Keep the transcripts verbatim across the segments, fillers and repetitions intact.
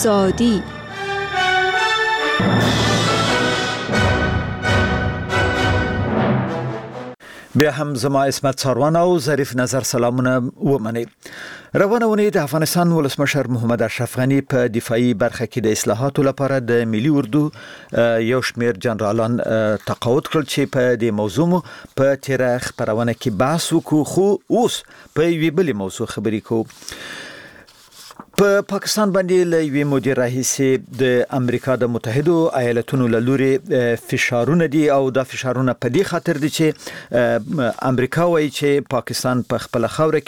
زادی بیا هم زما اسمت ساروان او ظریف نظر سلامونه ومني. روانه ونی د افغانستان ولسمشر محمد اشرف غنی په دفاعي برخه کې د اصلاحاتو لپاره د ملي اردو یو شمیر جنرالان تقاعد کړل چې په دې موضوع په تیر خبرونه کې بحث وکړو، خو اوس په یوې بلې موضوع خبرې کوو. په پاکستان باندې له یوې مودې راهیسې د امریکا د متحدو ایالاتونو له لوري فشارونه دي او دا فشارونه په دې خاطر دي چې امریکا وایي چې پاکستان په خپل خوره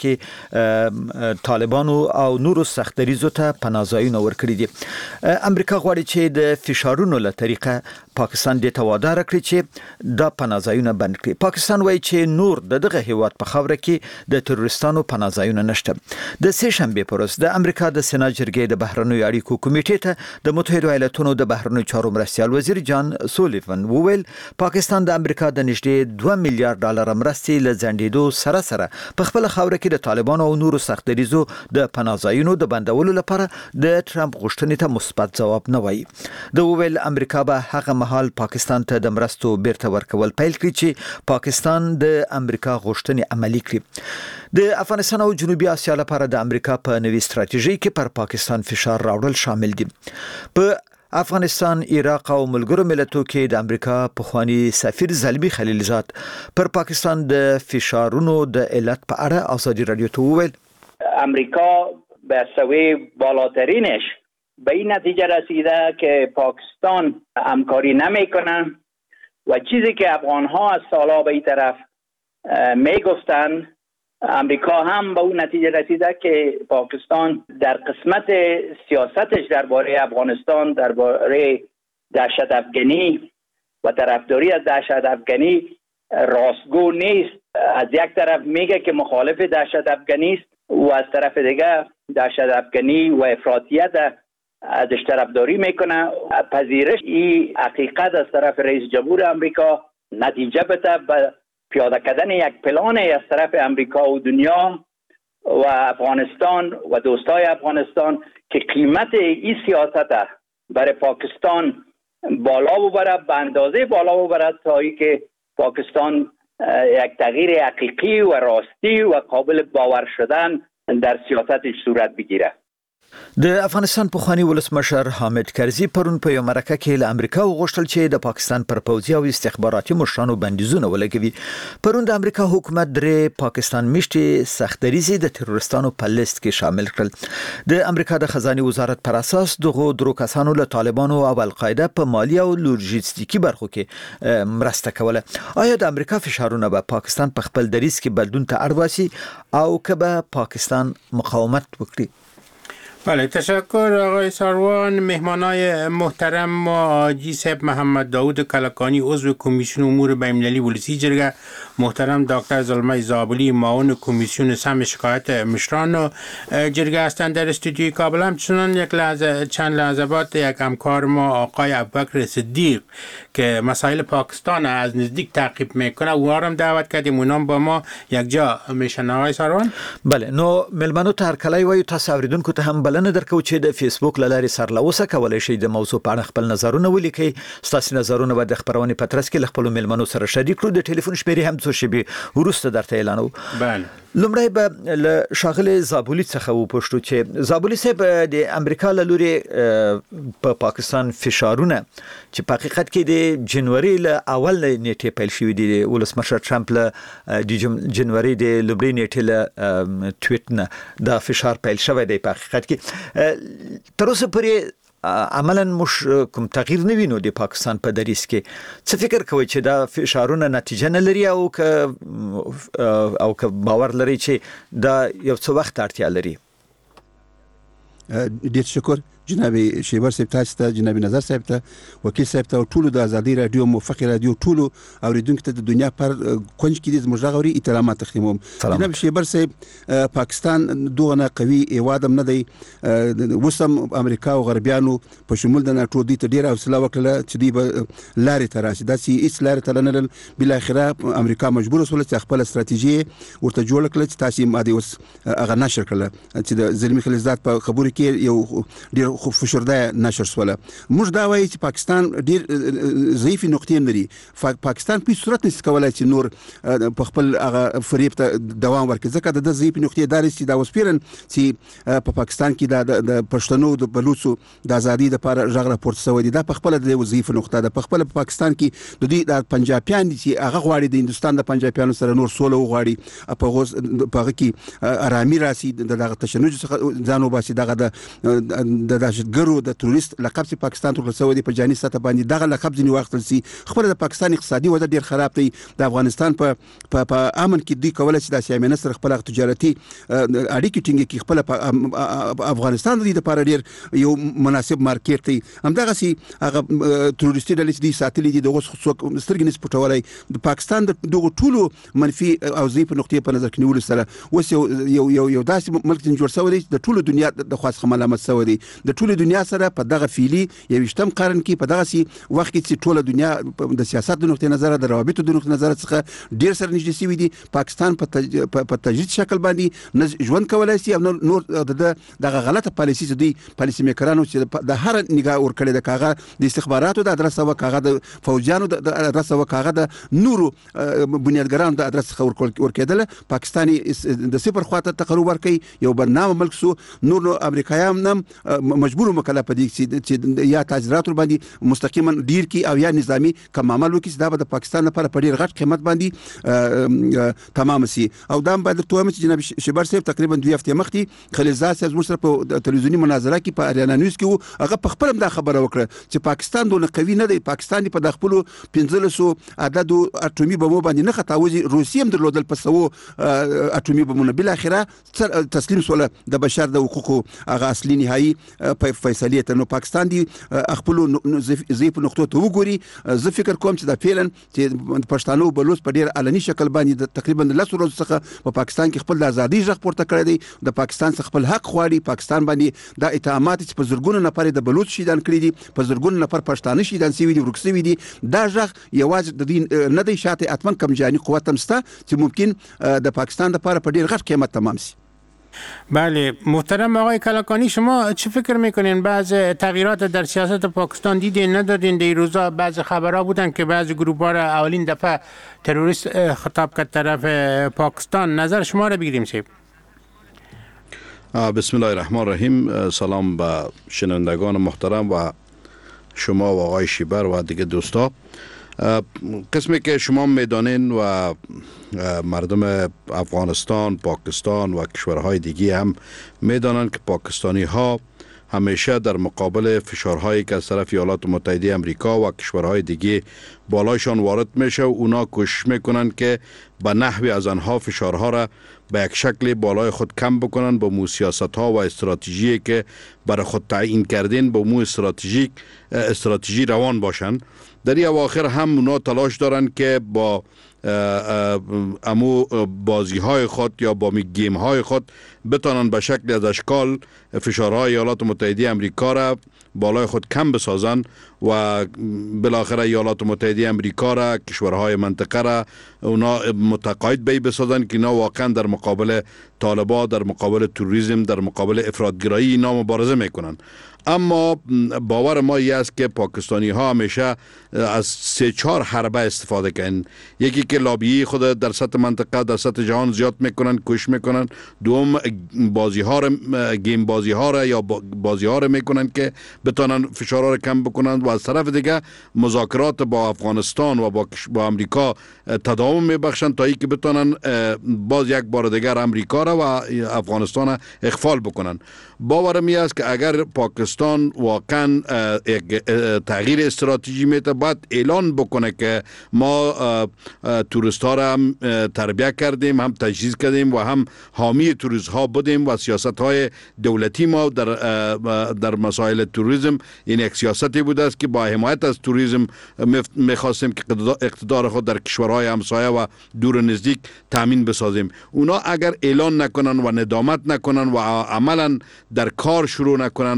کې طالبانو او نورو سختدریزو ته پناه ځایونه ورکړي دي. امریکا غواړي چې د فشارونو له طریقه پاکستان د توادار کړی چې دا پناه ځایونه بند کړي. پاکستان وایي چې نور دغه هیواد په خوره کې د تروریستانو پناه ځایونه نشته. د سه شنبه پر ورځ د امریکا د سېنات جرګې د بهرنیو اړیکو کمیټې ته د متحده ایالاتونو د بهرنیو چارو مرستیال وزیر جان سولیفن وویل پاکستان د امریکا د نږدې دوه میلیارډ ډالر مرستې له ځنډېدو سره سره په خپل خوره کې د طالبانو او نورو سختدریزو د پناه ځایونو د بندولو لپاره د ټرمپ غوښتنې ته مثبت ځواب نه وایي. د وویل امریکا به هغه مهال پاکستان ته د مرستو بیرته ورکول پیل کړي چې پاکستان د امریکا غوښتنې عملي کړي. د افغانستان او جنوبي اسیا لپاره د امریکا په نوي ستراتیژي کې پر پاکستان فشار راوړل شامل دي. په افغانستان، عراق او ملګرو ملتونو کې د امریکا پخوانی سفیر زلمی خلیلزاد پر پاکستان د فشارونو د علت په اړه ازادي رادیو ته وویل امریکا به سوی بالاترینش به این نتیجه رسیده که پاکستان همکاری نمیکنه و چیزی که افغانها از سالها به این طرف میگفتن امریکا هم به اون نتیجه رسیده که پاکستان در قسمت سیاستش درباره افغانستان، درباره دهشت افغانی و طرفداری از دهشت افغانی راستگو نیست. از یک طرف میگه که مخالف دهشت افغانی است و از طرف دیگه دهشت افغانی و افراطیت ازش طرفداری میکنه. پذیرش این حقیقت از طرف رئیس جمهور امریکا نتیجه بده به پیاده کردن یک پلان از طرف امریکا و دنیا و افغانستان و دوستای افغانستان که قیمت این سیاست برای پاکستان بالا ببره، به اندازه بالا ببره تا ای که پاکستان یک تغییر حقیقی و راستی و قابل باور شدن در سیاستش صورت بگیره. د افغانستان پخوانی ولسمشر حامد کرزي پرون په یو مرکه کې له امریکا وغوښتل چې د پاکستان پر پوځي او استخباراتي مشرانو بندیزونه ولګوي. پرون د امریکا حکومت درې پاکستان میشتي سختدریزي د تروریستانو په لیست کې شامل کړل. د امریکا د خزانه وزارت پر اساس دغه درو کسانو له طالبانو او القاعده په مالی او لوجستیکي برخو کې مرسته کوله. آیا د امریکا فشارونه به پاکستان په خپل دریځ کې بدلون ته اړ واسي او که به پاکستان مقاومت وکړي؟ بله، تشکر آقای ساروان. مهمانای محترم ما حاجی صاحب محمد داود کلکانی عضو کمیسیون امور بین‌المللی ولسی جرگه، محترم دکتر زلمه زابلی معاون کمیسیون سم شکایت مشران جرگه هستند در استودیوی کابل. همچنان یک لحظه چند لحظه بعد یک همکار ما آقای ابوبکر صدیق که مسائل پاکستان از نزدیک تعقیب میکنه او هم دعوت کردیم، اونام با ما یک جا میشن. آقای ساروان بله، نو ملمنو ته هر کله وایو تاسو اوریدونکو ته هم بلنه درکو چې د فیسبوک لارې سرلوسه کولای شي د موضوع په اړه خپل نظرونه ولیکي. ستاسو نظرونه به د خبرونه په ترڅ کې خپل ملمنو سره شریک کړو. د ټلیفون شمیرې هم څو شی ورسته درته اعلانو. بله، لومړی به له شاغله زابولی څخه وپوښتو چې زابولی صاحب د امریکا له لوري په پاکستان فشارونه چې په حقیقت کې د جنوري له اول نیټه پیل شوې دي، ولسمشر ټرمپ له د جنوري د لومړۍ نیټه له ټویټ نه دا فشار پیل شوی دی. په حقیقت کې تر اوسه پورې عملاً مش کوم تغییر نه وینو د پاکستان په دریځ کې. څه فکر کوي چې دا فشارونه نتیجه نه لري او که او که باور لري چې دا یو څه وخت اړتیا لري؟ ډیر شکر جناب شیبر صاحب، تاسو ته، جناب نظر صاحب ته، وکیل صاحب ته، ټولو د ازادي رادیو موفق رادیو ټولو اوریدونکو ته د دنیا پر کونج کې د زموږ غوړي احترامات تقدیموم. جناب شیبر صاحب، پاکستان دغه نه قوي ایوادم نه دی، وسم امریکا او غربیانو په شمول د ناتو دي ته ډیر حوصله وکړه چې دی به لارې ته راشي. دا چې هیڅ لارې ته نه لرل، بل اخره امریکا مجبور وسول چې خپل استراتیژي ورته جوړ کړي چې تاسو ماده اوس هغه نشر کړل چې د زلمی خلیزات په خبرو کې یو ډیر خو فشرده نشر سوله. موږ دا وایي چې پاکستان ډیر ضعیف نقطې لري. پاکستان په صورت نشي کولای چې نور په خپل هغه فریب ته دوام ورکړي، ځکه د ضعیف نقطې دار چې دا وسپیرن چې په پاکستان کې د پښتنو د بلوچو د ازادي د لپاره ژغ راپورته شوی دی. دا په خپل د ضعیف نقطه ده. په خپل په پاکستان کې د دې د پنجابیان چې هغه غواړي د هندستان د پنجابیانو سره نور سوله وغواړي، په غوس په هغه کې آرامي راسي، دغه تشنج څخه ځان وباسي، دغه د د دهشتګرو د تروریست لقب چې پاکستان ته ورسوي دی په جاني سطح باندې دغه لقب ځنی واخلل سي. خبره د پاکستان اقتصادي وضع ډیر خراب دی. د افغانستان په په امن کې دوی کولای شي د سیامه سره خپل تجارتي اړیکې ټینګ کړي. خپل افغانستان د دې لپاره ډیر یو مناسب مارکیټ دی. همدغه سي هغه تروریستي ډلې چې ساتلې دي دغه څوک سترګې نس پټولای. د پاکستان د دغه ټولو منفي او ضعیف نقطې په نظر کې نیول سره اوس یو یو یو داسې ملک جوړ شوی دی د ټولو دنیا د خاص ملامت شوی دی. د ټولو دنیا سره په دغه فعلی یوشتم قرن کې په دغه سي وخت کې چې ټوله دنیا د سیاست د نقطې نظر د روابطو د نقطې نظر څخه ډیر سره نږدې شوی دي. پاکستان په په تجدید شکل باندې ژوند کولای شي او نور دغه غلطه پالیسي چې دوی پالیسي میکرانو چې د هر نگاه ور کړی د کاغه د استخباراتو د ادرس او کاغه د فوجانو د ادرس او کاغه د نورو بنیادګرانو د ادرس ور کړل. پاکستاني د صفر خواته تقرب ورکړي یو برنامه ملک سو نور امریکایان نم مجبور مکلف دي چې یا تاجرات باندې مستقیما ډیر کی او یا نظامی کوم عمل وکړي دا د پاکستان لپاره په ډیر غټ قیمت باندې تمام سي. او دا باندې توه چې جناب شبر صاحب تقریبا دوه هفته مخکې خلیلزاد صاحب زموږ سره په تلویزیونی مناظره کې په اریانا نیوز کې هغه په خپل دا خبره وکړه چې پاکستان دونه قوي نه دی. پاکستان په داخلو پنځه سوه عدد اټومي بمو باندې نه خطاوزي. روسیه هم درلودل په سو اټومي بمونه بل اخره تسلیم سول د بشر د حقوقو هغه اصلي نهایی فیصله ته. نو پاکستان دی خپل ضعیف نقطو ته وګوري. زه فکر کوم چې دا فعلا چې پښتانو بلوچ په ډیر علني شکل باندې تقریبا د لسو ورځې څخه په پاکستان کې خپل د ازادي ژغ پورته کړی دی. د پاکستان څخه خپل حق غواړي. پاکستان باندې دا اتهامات چې په زرګونو نفر د بلوچ شهیدان کړی دي، په زرګونو نفر پښتانه شهیدان شوي دي، ورک شوي دي، دا ژغ یوازې د دین نه دی شاته اتمن کم جاني قوت هم شته چې ممکن د پاکستان لپاره په ډیر غټ قیمت تمام شي. بله محترم آقای کلکانی، شما چه فکر میکنین بعض تغییرات در سیاست پاکستان دیدین ندادین؟ در روزا بعض خبرها بودن که بعض گروه ها را اولین دفعه تروریست خطاب کرد طرف پاکستان. نظر شما را بگیریم صاحب. بسم الله الرحمن الرحیم. سلام به شنوندگان محترم و شما و آقای شیبر و دیگه دوستا. قسمی که شما میدانین و مردم افغانستان، پاکستان و کشورهای دیگه هم میدانند که پاکستانی ها همیشه در مقابل فشارهایی که از طرف ایالات متحده امریکا و کشورهای دیگه بالایشان وارد میشه و اونا کوشش میکنن که به نحوی از آنها فشارها را به یک شکل بالای خود کم بکنن، با مو سیاست ها و استراتژی که برای خود تعیین کردین با مو استراتژیک استراتژی روان باشن. در این اواخر هم اونا تلاش دارن که با امو بازی های خود یا با گیم های خود بتانن به شکل از اشکال فشارهای ایالات متحده امریکا را بالای خود کم بسازن و بالاخره ایالات متحده امریکا را، کشورهای منطقه را اونا متقاعد بی بسازن که اینا واقعا در مقابل طالبان، در مقابل تروریسم، در مقابل افراطگرایی اینا مبارزه میکنن. اما باور ما این است که پاکستانی ها همیشه از سه چهار حربه استفاده کنن. یکی که لابی خود در سطح منطقه، در سطح جهان زیاد میکنن، کوشش میکنن. دوم بازی ها را، گیم بازی ها را یا بازی ها را میکنن که بتونن فشار را کم بکنن و از طرف دیگه مذاکرات با افغانستان و با, با امریکا تداوم میبخشن تا ای که بتونن باز یک بار دیگر امریکا را و افغانستان اخفال بکنن. باورم این است که اگر پاکستان واقعا یک تغییر استراتژی میته باید اعلان بکنه که ما توریست ها را هم تربیت کردیم، هم تجهیز کردیم و هم حامی توریست ها بودیم و سیاست های دولتی ما در در مسائل توریسم این یک سیاستی بوده است که با حمایت از توریسم میخواستیم که اقتدار خود در کشورهای همسایه و دور نزدیک تامین بسازیم. اونا اگر اعلان نکنن و ندامت نکنن و عملا در کار شروع نکنن و اونا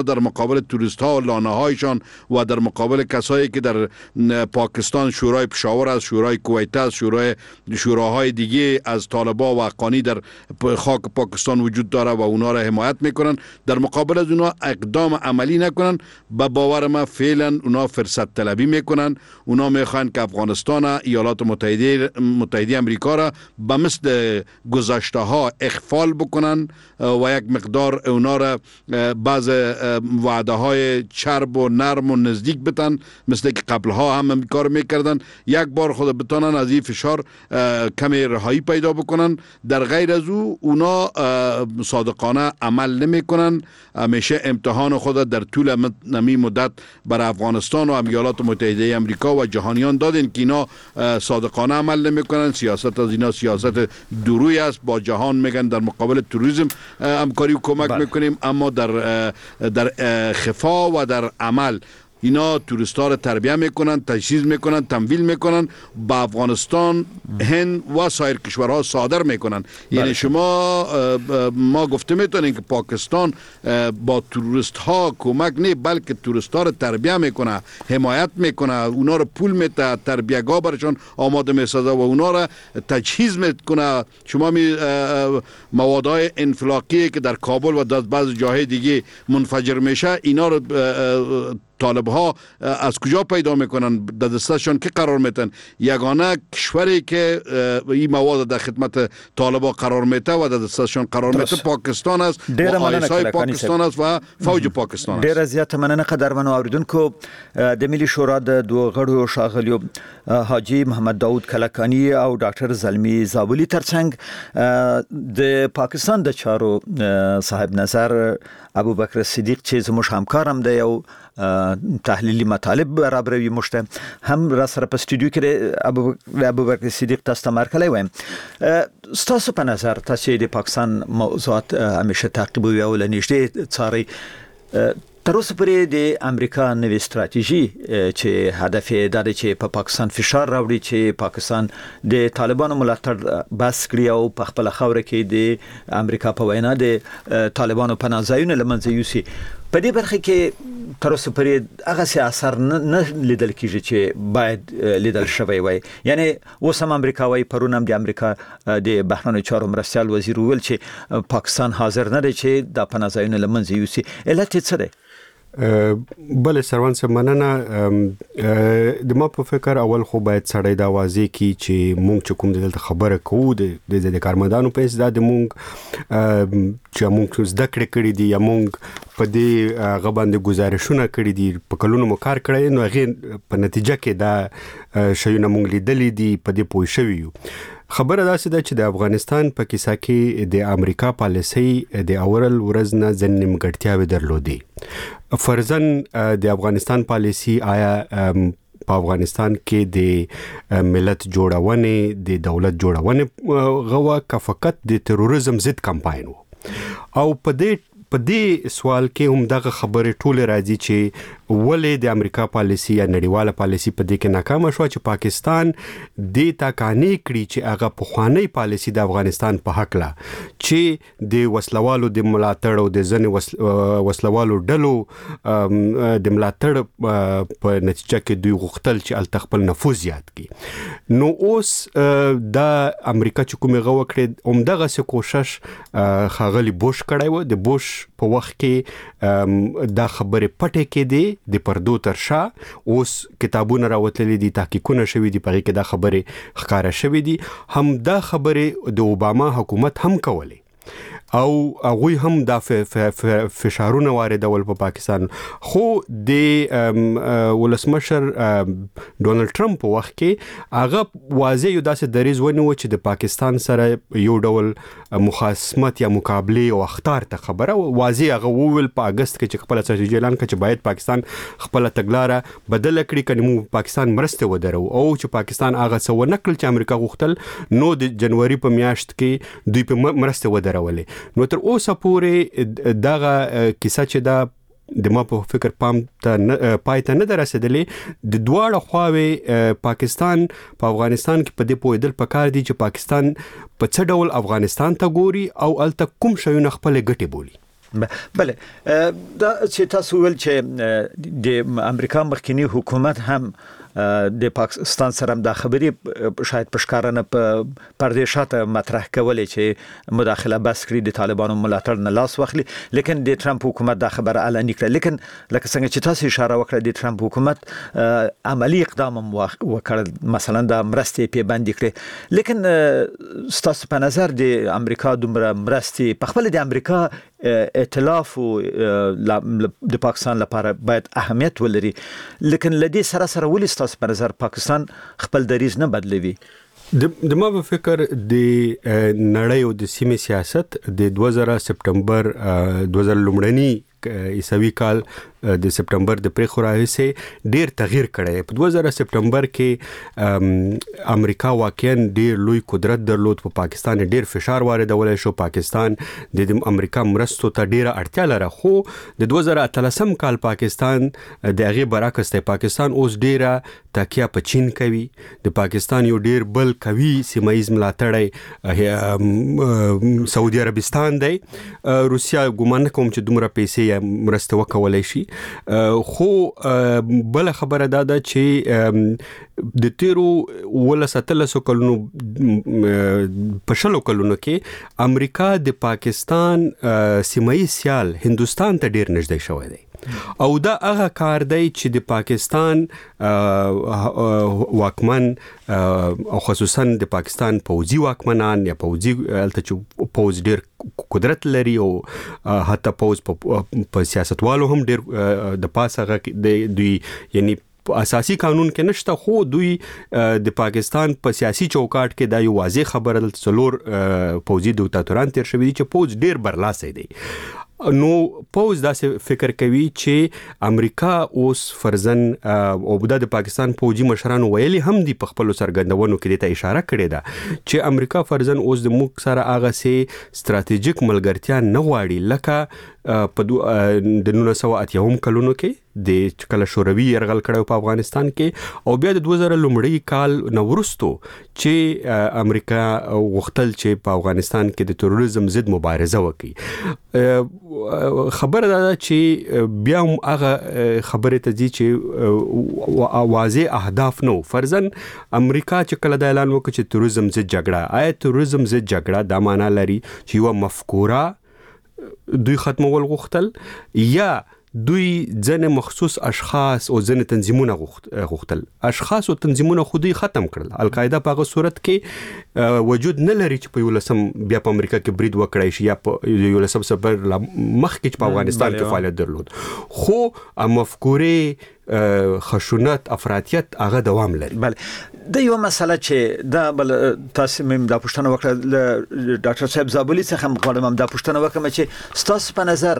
در مقابل توریست ها و لانه هایشان و در مقابل کسایی که در پاکستان شورای پشاور است، شورای کویت است، شورای شوراهای دیگه از طالبا و حقانی در خاک پاکستان وجود داره و اونا را حمایت میکنن، در مقابل از اونا اقدام عملی نکنن، به باور ما فعلا اونا فرصت طلبی میکنن. اونا میخوان که افغانستان، ایالات متحده متحده امریکا را به مثل گذشته ها اخفال بکنن و یک مقدار اونا را بعض وعده های چرب و نرم و نزدیک بتن، مثل که قبل ها هم کار میکردن. یک بار خود بتانن از این فشار کمی رهایی پیدا بکنن. در غیر از او اونا صادقانه عمل نمیکنن. همیشه امتحان خود در طول نمی مدت بر افغانستان و ایالات متحده امریکا و جهانیان دادن که اینا صادقانه عمل نمیکنن. سیاست از اینا سیاست دروی است. با جهان میگن در مقابل تروریسم همکاری و کمک بله. میکنیم، اما در در خفا و در عمل اینا توریستا را تربیه میکنن، تجهیز میکنن، تمویل میکنن، با افغانستان، هند و سایر کشورها صادر میکنن. یعنی شما ما گفته میتونیم که پاکستان با توریست ها کمک نه، بلکه توریست ها را تربیه میکنه، حمایت میکنه، اونا را پول میده، تربیه‌گاه برشان آماده میسازه و اونا را تجهیز میکنه. شما می موادهای انفلاقی که در کابل و در بعض جاهای دیگه منفجر میشه، اینا را طالب ها از کجا پیدا میکنن؟ در دستشان که قرار میتن؟ یگانه کشوری که این مواد در خدمت طالبا قرار میته و در دستشان قرار میته پاکستان است و آیسای پاکستان است و فوج پاکستان است. ډیر زیات مننه قدرمنو اوریدونکو. د ملي شورا د دوه غړو ښاغلیو حاجی محمد داود کلکانی او ډاکټر زلمی زابلی ترڅنګ د پاکستان د چارو صاحب نظر ابوبکر صدیق چې زموږ همکار هم دی او تحلیلی مطالب برابروي مشته هم را سره په سټوډیو کې ابوبکر صدیق تاسو ته مرکلی وایم. ستاسو په نظر تاسو د پاکستان موضوعات همیشه تعقیبوي او لنیشته څاري. تر اوسه پورې د امریکا نوې ستراتیژي چې هدف یې دا دی چې په پاکستان فشار راوړي چې پاکستان د طالبانو ملاتړ بس کړي او په خپل خاوره کې د امریکا په وینا د طالبانو پناه ځایونه له منځه یوسي. په دې برخه کې تر اوسه پورې هغه څه اثر نه لیدل کیږي چې باید لیدل شوی وای. یعنی اوس هم امریکا وای، پرون هم د امریکا د بهرنیو چارو مرستیال وزیر ویل چې پاکستان حاضر نه دی چې د پناه ځایونه له منځه یوسي. علت یې څه دی؟ بله سروان صاحب مننه. د ما په فکر اول خو باید سړی دا واضح کی چې مونږ چې کوم دلته خبره کوو د د کارمندانو په اساس د مونږ چې مونږ زده کړې کړې دي یا مونږ په دې غباندې گزارشونه کړې دي، په کلونو مو کار کړی، نو هغه په نتیجه کې دا شیونه مونږ لیدلې دي، په دې پوه شوي یو. خبره داسې ده چې د افغانستان په کیسه کې د امریکا پالیسي د اورل ورځ نه ځینې نیمګړتیاوې درلودې. فرضاً د افغانستان پالیسي آیا په افغانستان کې د ملت جوړونې، د دولت جوړونې غوا که فقط د تروریزم ضد کمپاین وو؟ او په دې په دې سوال کې هم دغه خبرې ټوله راځي چې ولې د امریکا پالیسي یا نړیواله پالیسي په دې کې ناکامه شو چې پاکستان دې تاکانی کړی چې هغه پخوانی پالیسي د افغانستان په حق لا چې د وسلوالو د ملاتړ او د ځنې وسلوالو ډلو د ملاتړ په نتیجه کې دوی غوښتل چې ال خپل نفوذ زیات کړي. نو اوس د امریکا چې کومه غو کړې هم دغه څه کوشش خاغلی بوش کړی و. د بوش په وخت کې دا خبره پټه کې دی د پردو تر شا. اوس کتابونه راوتلې دي، تحقیقونه شوي دي، په کې دا خبره ښکارا شوي دي. هم دا خبره د اوباما حکومت هم کوله او هغه هم د فشارونه واردول په پاکستان. خو د ولسمشر ډونالد ټرمپ په وخت کې هغه واضح یو داسې دریځ ونیو چې د پاکستان سره یو ډول مخاصمت یا مقابله او اختار ته خبره واضح هغه وویل په اگست کې چې خپل استراتیژي اعلان کړ چې باید پاکستان خپل تګلاره بدل کړي، کني مو پاکستان مرسته ودرو او چې پاکستان هغه څه ونکړل چې امریکا غوښتل، نو د جنوري په میاشت کې دوی په مرسته ودرولې. نو تر اوسه پورې دغه کیسه چې دا د ما په فکر پام ته پای ته نه درسېدلې. د دواړه خواوې پاکستان په افغانستان کې په دې پوهېدل پکار دي چې پاکستان په څه ډول افغانستان ته ګوري او الته کوم شیونه خپل ګټې بولي. بله دا چې تاسو ول چې د امریکا مخکنی حکومت هم د پاکستان سره د خبرې شاید پښکارنه په پردیشات مطرح کولې چې مداخله بس کړی د طالبانو ملاتړ نه لاس واخلي، لیکن د ټرمپ حکومت دا خبره اعلان کړه. لیکن لکه څنګه چې تاسو اشاره وکړه د ټرمپ حکومت عملی اقدام وکړ، مثلا د مرستې په باندې کړې. لیکن ستاسو په نظر د امریکا دومره مرستې په خپل د امریکا ائتلاف او د پاکستان لپاره باید اهمیت ولري، لیکن لدی سره سره ولې ستاسو په نظر پاکستان خپل دریځ نه بدلوي؟ د ما په فکر د نړۍ او د سیمې سیاست د دوه زره سپټمبر دوه زره لومړني عیسوي کال د سپټمبر د پریخو راهیسې ډیر تغییر کړی. په دوه زره سپټمبر کې امریکا واقعا ډیر لوی قدرت درلود، په پاکستان ډیر فشار واردولای شو، پاکستان د امریکا مرستو ته ډیره اړتیا لري. خو د دوه زره اتلسم کال پاکستان د هغه برعکس دی. پاکستان اوس ډیره تکیه په چین کوي. د پاکستان یو ډیر بل کوي سیمایز ملاتړی سعودي عربستان دی. روسیا ګومان کوم چې دومره پیسې مرسته وکولای شي. خو بل خبره دا ده چې د تیرو ولساتلسو کلونو په شلو کلونو کې امریکا د پاکستان سیمایي سیال هندوستان ته ډیر نږدې شوی دی، او دا هغه کار دی چې د پاکستان واکمن او خصوصا د پاکستان پوځي واکمنان یا پوځي الته چې پوځ ډیر قدرت لري او حتی پوځ په سیاستوالو هم ډیر د پاسه دوی یعنی اساسي قانون کې نشته، خو دوی د پاکستان په سیاسي چوکاټ کې دا یو واضح خبره ده. څلور پوځي دیکتاتوران تیر شوي دي چې پوځ ډیر برلاسه دی. نو پوز داسې فکر کوي چې امریکا اوس فرزن او د پاکستان پوځي مشرانو ویلي هم دی په خپل سرګندونو کې ته اشاره کړې ده چې امریکا فرزن اوس د موږ سره هغه سي ستراتیژیک ملګرتیا نه غواړي لکه په د نولس سوه اتیا کلونو کې د کله شوروي يرغل کړو په افغانستان کې، او بیا د دوه زره لومړی کال نو ورستو چې امریکا وختل چې په افغانستان کې د تروریزم ضد مبارزه وکړي. خبره ده چې بیا هم هغه خبره ته دي چې واضح اهداف نو. فرضاً امریکا چې کله د اعلان وکړ چې تروریزم ضد جګړه، آیا تروریزم ضد جګړه دا معنا لري چې یو مفکوره دوی ختمول غوښتل یا دوی ځنه مخصوص اشخاص او ځنه تنظیمونه غوښتل؟ اشخاص او تنظیمونه خودي ختم کړل. القاعده په هغه صورت کې وجود نه لري چې په یو لسم بیا په امریکا کې برید وکړای شي یا په یو لسم سبر مخ کې په افغانستان کې فعالیت درلود، خو مفکورې خشونت افراطیت هغه دوام لري. بله د یو مسله چې دا بل تاسو مم د پښتنه وکړه ډاکټر صاحب زابلی څخه مقاله د پښتنه وکړم چې ستاسو په نظر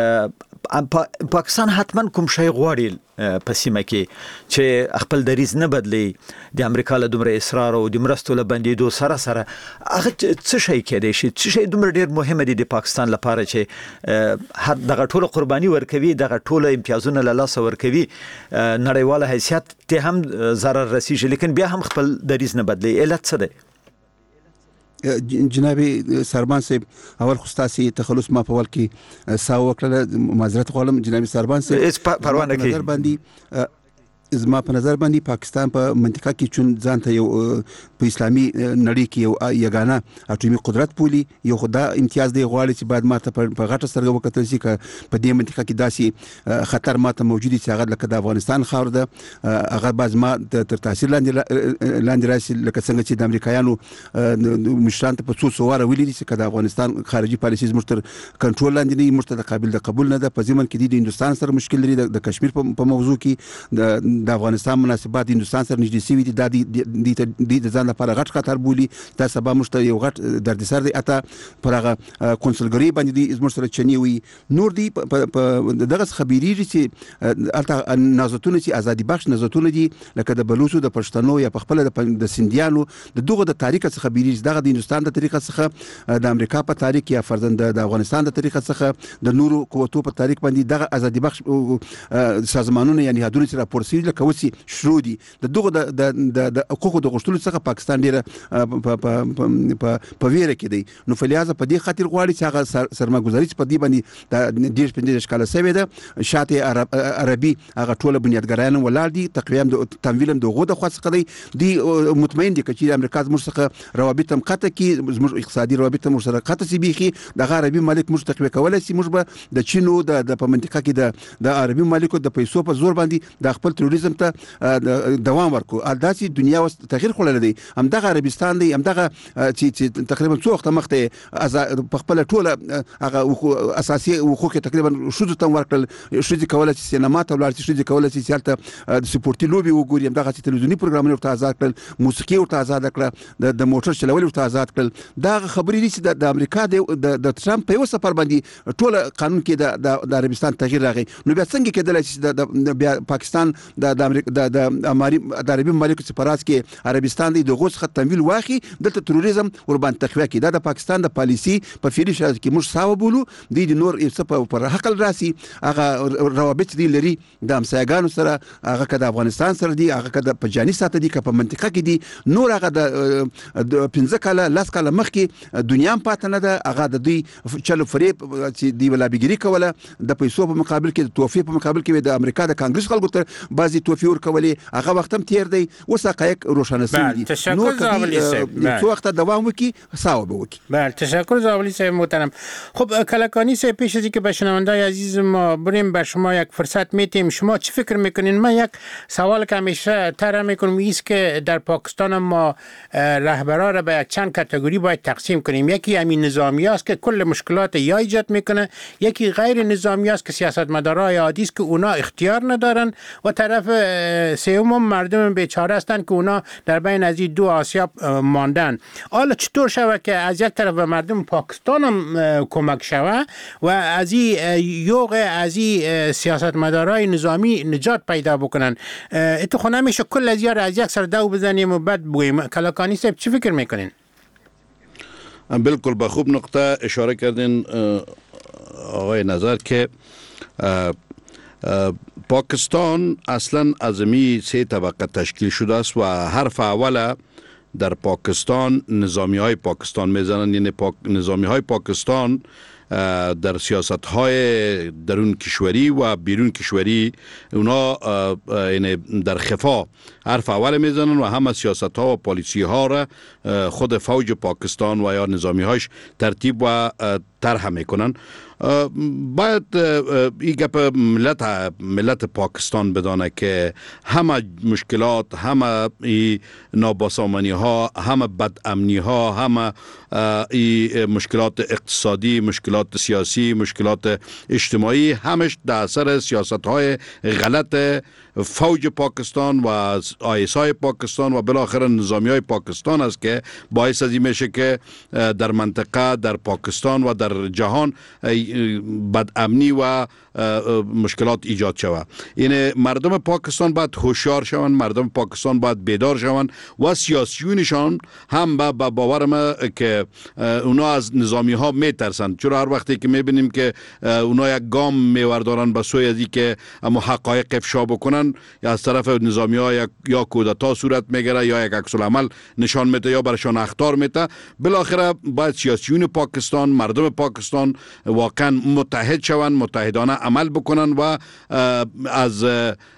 پاکستان حتما کوم شی غواړي په سیمه کې چې خپل دریځ نه بدلی، د امریکا له دومره اصرار او د مرستو له بندیدو سره سره هغه څه شی کېدای شي، څه شی دومره ډیر مهم دی د پاکستان لپاره چې هر دغه ټول قرباني ورکوي، دغه ټول امتیازونه له لاس ورکوي، نړیواله حیثیت ته هم ضرر رسیږي، لیکن بیا هم خپل دریځ نه بدلی. علت څه دی؟ جناب سربان صاحب اول خو تاسو تخلص ما په ول کې ساو وکړه، معذرت غواړم جناب سربان صاحب. اس پروانه کې نظر باندې زما په نظر باندې پاکستان په منطقه کې چون ځان ته یو په اسلامي نړۍ کې یو یگانه اټومي قدرت بولی، یو خدا امتیاز دی غواړي چې بعد ماته په غټه سره وکړل شي ک په دې منطقه کې داسي خطر ماته موجود دي چې هغه لکه د افغانستان خاور ده، هغه باز ما تر تاثیر لاندې لاندې راشي، لکه څنګه چې د امریکایانو مشران ته په څو سواره ویلي دي چې د افغانستان خارجي پالیسي زموږ تر کنټرول لاندې نه، موږ ته قابل د قبول نه ده. په ځمن کې د هندستان سره مشکل لري، د کشمیر په موضوع کې د د افغانستان مناسبات هندستان سره نږدې شوي دي، د د ځان لپاره غټ خطر بولي. دا سبا مشته یو غټ دردسر دی، اته پر هغه کنسولګری باندې زموږ سره چنی وي نور دی په دغه خبري چې الته نازتونه چې ازادي بخش نازتونه دي لکه د بلوچو د پښتنو یا په خپل د سندیانو د دغه د تاریخ څخه خبري دغه د هندستان د طریقه څخه د امریکا په تاریخ یا فرزند د افغانستان د طریقه څخه د نورو قوتو په تاریخ باندې دغه ازادي بخش سازمانونه یعنی حدود سره راپورسي لکه وسی شروع دي د دغه د د حقوقو د غوښتلو څخه پاکستان ډیره په په په ویره کې دی. نو فلیازه په دې خاطر غواړي چې هغه سرمایه‌ګذاري په دې باندې د ډیر پنځه کاله سوي ده شاته عربي هغه ټوله بنیادګرایان ولر دي تقریبا د تمویل د غوډه خاصه دی دی مطمئن دي چې امریکا زموږ څخه روابط هم قطع کی زموږ اقتصادي روابط هم سره قطع سي بيخي د عربي مالک موږ تقویه کولای شي موږ به د چینو د په منطقه کې د د عربي مالکو د پیسو په زور باندې د خپل تروریزم ته دوام ورکو. داسې دنیا اوس تغییر خلل دی هم د عربستان دی هم دغه چې تقریبا څو وخت مخته په خپل ټوله هغه اساسي حقوق تقریبا شوزو ته ورکړل شوزي کولای شي سینما ته ولر شي کولای شي چې د سپورتي لوبي وګوري هم دغه تلویزیونی پروګرامونه ته آزاد کړل موسیقي ورته آزاد کړل د موټر چلول ورته آزاد کړل. دا خبرې دي چې د امریکا د ټرمپ په سفر باندې ټول قانون کې د د عربستان تغییر راغی. نو بیا څنګه کېدل چې د پاکستان د امریکا د اماري د عربي مملکت سپاراس کې عربستان د غوښ خط تمویل واخی د تروریزم ور باندې تخویه کې دا د پاکستان د پالیسی په فعلی شرایط کې موږ ساو بولو د نور څه په حقل راسي هغه روابط دي لري د امسایګانو سره هغه که د افغانستان سره دي هغه که د پجانی ساته دي که په منطقه کې دي نور هغه د پنځه کاله لاس کاله مخکې دنیا پاتې نه ده هغه د دوی چلو فریب چې دی ولا بګری کوله د پیسو په مقابل کې د توفیق په مقابل کې د امریکا د کانګرس خلکو ته بعضی توفیق ورکولې هغه وخت هم تیر دی اوس حقایق روښانه شوي دي. نو څو وخت دوام وکړي ساو به وکړي. بله تشکر زاولی صاحب محترم. خب کلکانی صاحب پیش از اینکه به شنوندای عزیز ما بریم به شما یک فرصت میتیم شما چی فکر میکنین؟ من یک سوال که همیشه طرح میکنم ایست که در پاکستان ما رهبرا را به یک چند کاتگوری باید تقسیم کنیم. یکی همین نظامی است که کل مشکلات یا ایجاد میکنه یکی غیر نظامی است که سیاستمدارای عادی است که اونا اختیار ندارن و طرف سوم مردم بیچاره هستند که اونا در بین از این دو آسیاب ماندن. حالا چطور شود که از یک طرف به مردم پاکستان هم کمک شود و از این یوغ از این سیاستمدارای نظامی نجات پیدا بکنن؟ اتو خو نمیشه کل از یار از یک سر دو بزنیم و بعد بگویم. کلکانی صاحب چی فکر میکنین؟ بالکل به خوب نقطه اشاره کردین آقای نظر که پاکستان اصلا از می سه طبقه تشکیل شده است و حرف اوله در پاکستان نظامی های پاکستان میزنن. یعنی پاک نظامی های پاکستان در سیاست های درون کشوری و بیرون کشوری اونا یعنی در خفا حرف اول میزنن و همه سیاست ها و پالیسی ها را خود فوج پاکستان و یا نظامی هاش ترتیب و طرح میکنن. باید این گپ ملت ملت پاکستان بدانه که همه مشکلات همه نابسامانی ها همه بدامنی ها همه ای مشکلات اقتصادی مشکلات سیاسی مشکلات اجتماعی همش در اثر سیاست های غلط فوج پاکستان و آی اس آی پاکستان و بالاخره نظامی های پاکستان است که باعث از این میشه که در منطقه در پاکستان و در جهان بدامنی و مشکلات ایجاد شود. یعنی مردم پاکستان باید هوشیار شوند مردم پاکستان باید بیدار شوند و سیاسیونشان هم با باور ما که اونا از نظامی ها میترسند چرا هر وقتی که میبینیم که اونا یک گام میوردارن به سوی ازی که اما حقایق افشا بکنن یا از طرف نظامی ها یا, یا کودتا صورت میگیره یا یک عکس العمل نشان میده یا برشان اخطار میده. بالاخره باید سیاسیون پاکستان مردم پاکستان واقعا متحد شوند متحدانه عمل بکنن و از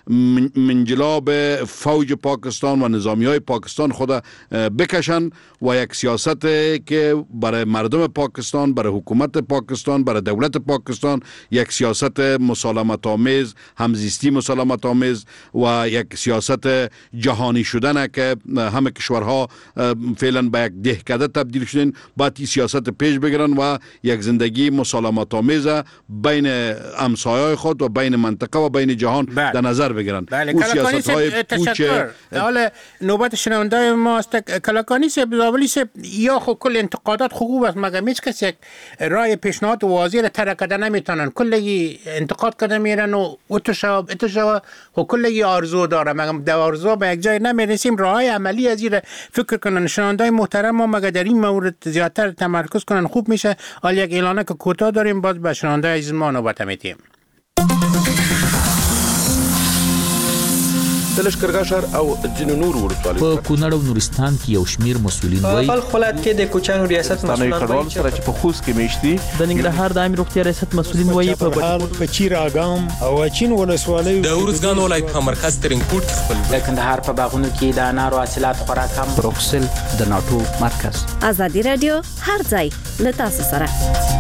منجلاب فوج پاکستان و نظامی های پاکستان خود بکشن و یک سیاست که برای مردم پاکستان برای حکومت پاکستان برای دولت پاکستان یک سیاست مسالمت آمیز همزیستی مسالمت آمیز و یک سیاست جهانی شدن که همه کشورها فعلا به یک دهکده تبدیل شدن باید این سیاست پیش بگیرن و یک زندگی مسالمت آمیز بین همسایه‌های خود و بین منطقه و بین جهان بله. در نظر بگیرن. بله کلکانی تشکر. حالا نوبت شنونده ما است. کلکانی صاحب زاولی صاحب یا خو کل انتقادات خوب است مگر هیچ کس یک رای پیشنهاد واضح را طرح کرده نمیتونن کلی انتقاد کرده میرن و اتشاب اتشاب و کلی آرزو داره مگر در آرزو به یک جای نمیرسیم راه عملی از این فکر کنن. شنونده محترم ما مگر در این مورد زیادتر تمرکز کنن خوب میشه. حالا یک اعلانه که کوتاه داریم باز به شنونده عزیز ما نوبت میدیم. د لشکرګاه ښار او ځینو نورو ولسوالیو په کونړ او نورستان کې یو شمیر مسؤلین وایي په بلخ ولایت کې د کوچانو ریاست مسؤلین وایي سره چې په خوست کې میشتي د ننګرهار د عامه روغتیا ریاست مسؤلین وایي په چیر اګام او چین ولسوالۍ د اورزګان ولایت په مرکز ترینکوټ خپل د کندهار په باغونو کې د انارو حاصلات خوراک هم بروکسل د ناتو مرکز. ازادي رادیو هر ځای له تاسو سره.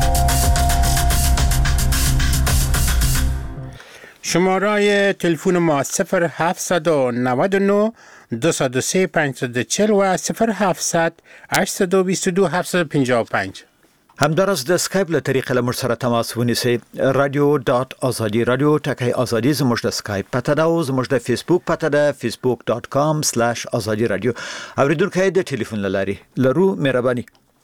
شماره تلفن ما صفر هفتصد و نود و نه دویست و سه پانصد و چهل و صفر هفتصد هشتصد و بیست و دو هفتصد و پنجاه و پنج. همدارس د اسکایپ له طریقې له موږ سره تماس ونیسئ. رادیو ډاټ ازادي رادیو ټکی ازادي زموږ د اسکایپ پته ده او زموږ د فیسبوک پته ده فیسبوک ډاټ کام سلاش ازادي رادیو. اوریدونکو د ټلیفون لاري لرو مهرباني.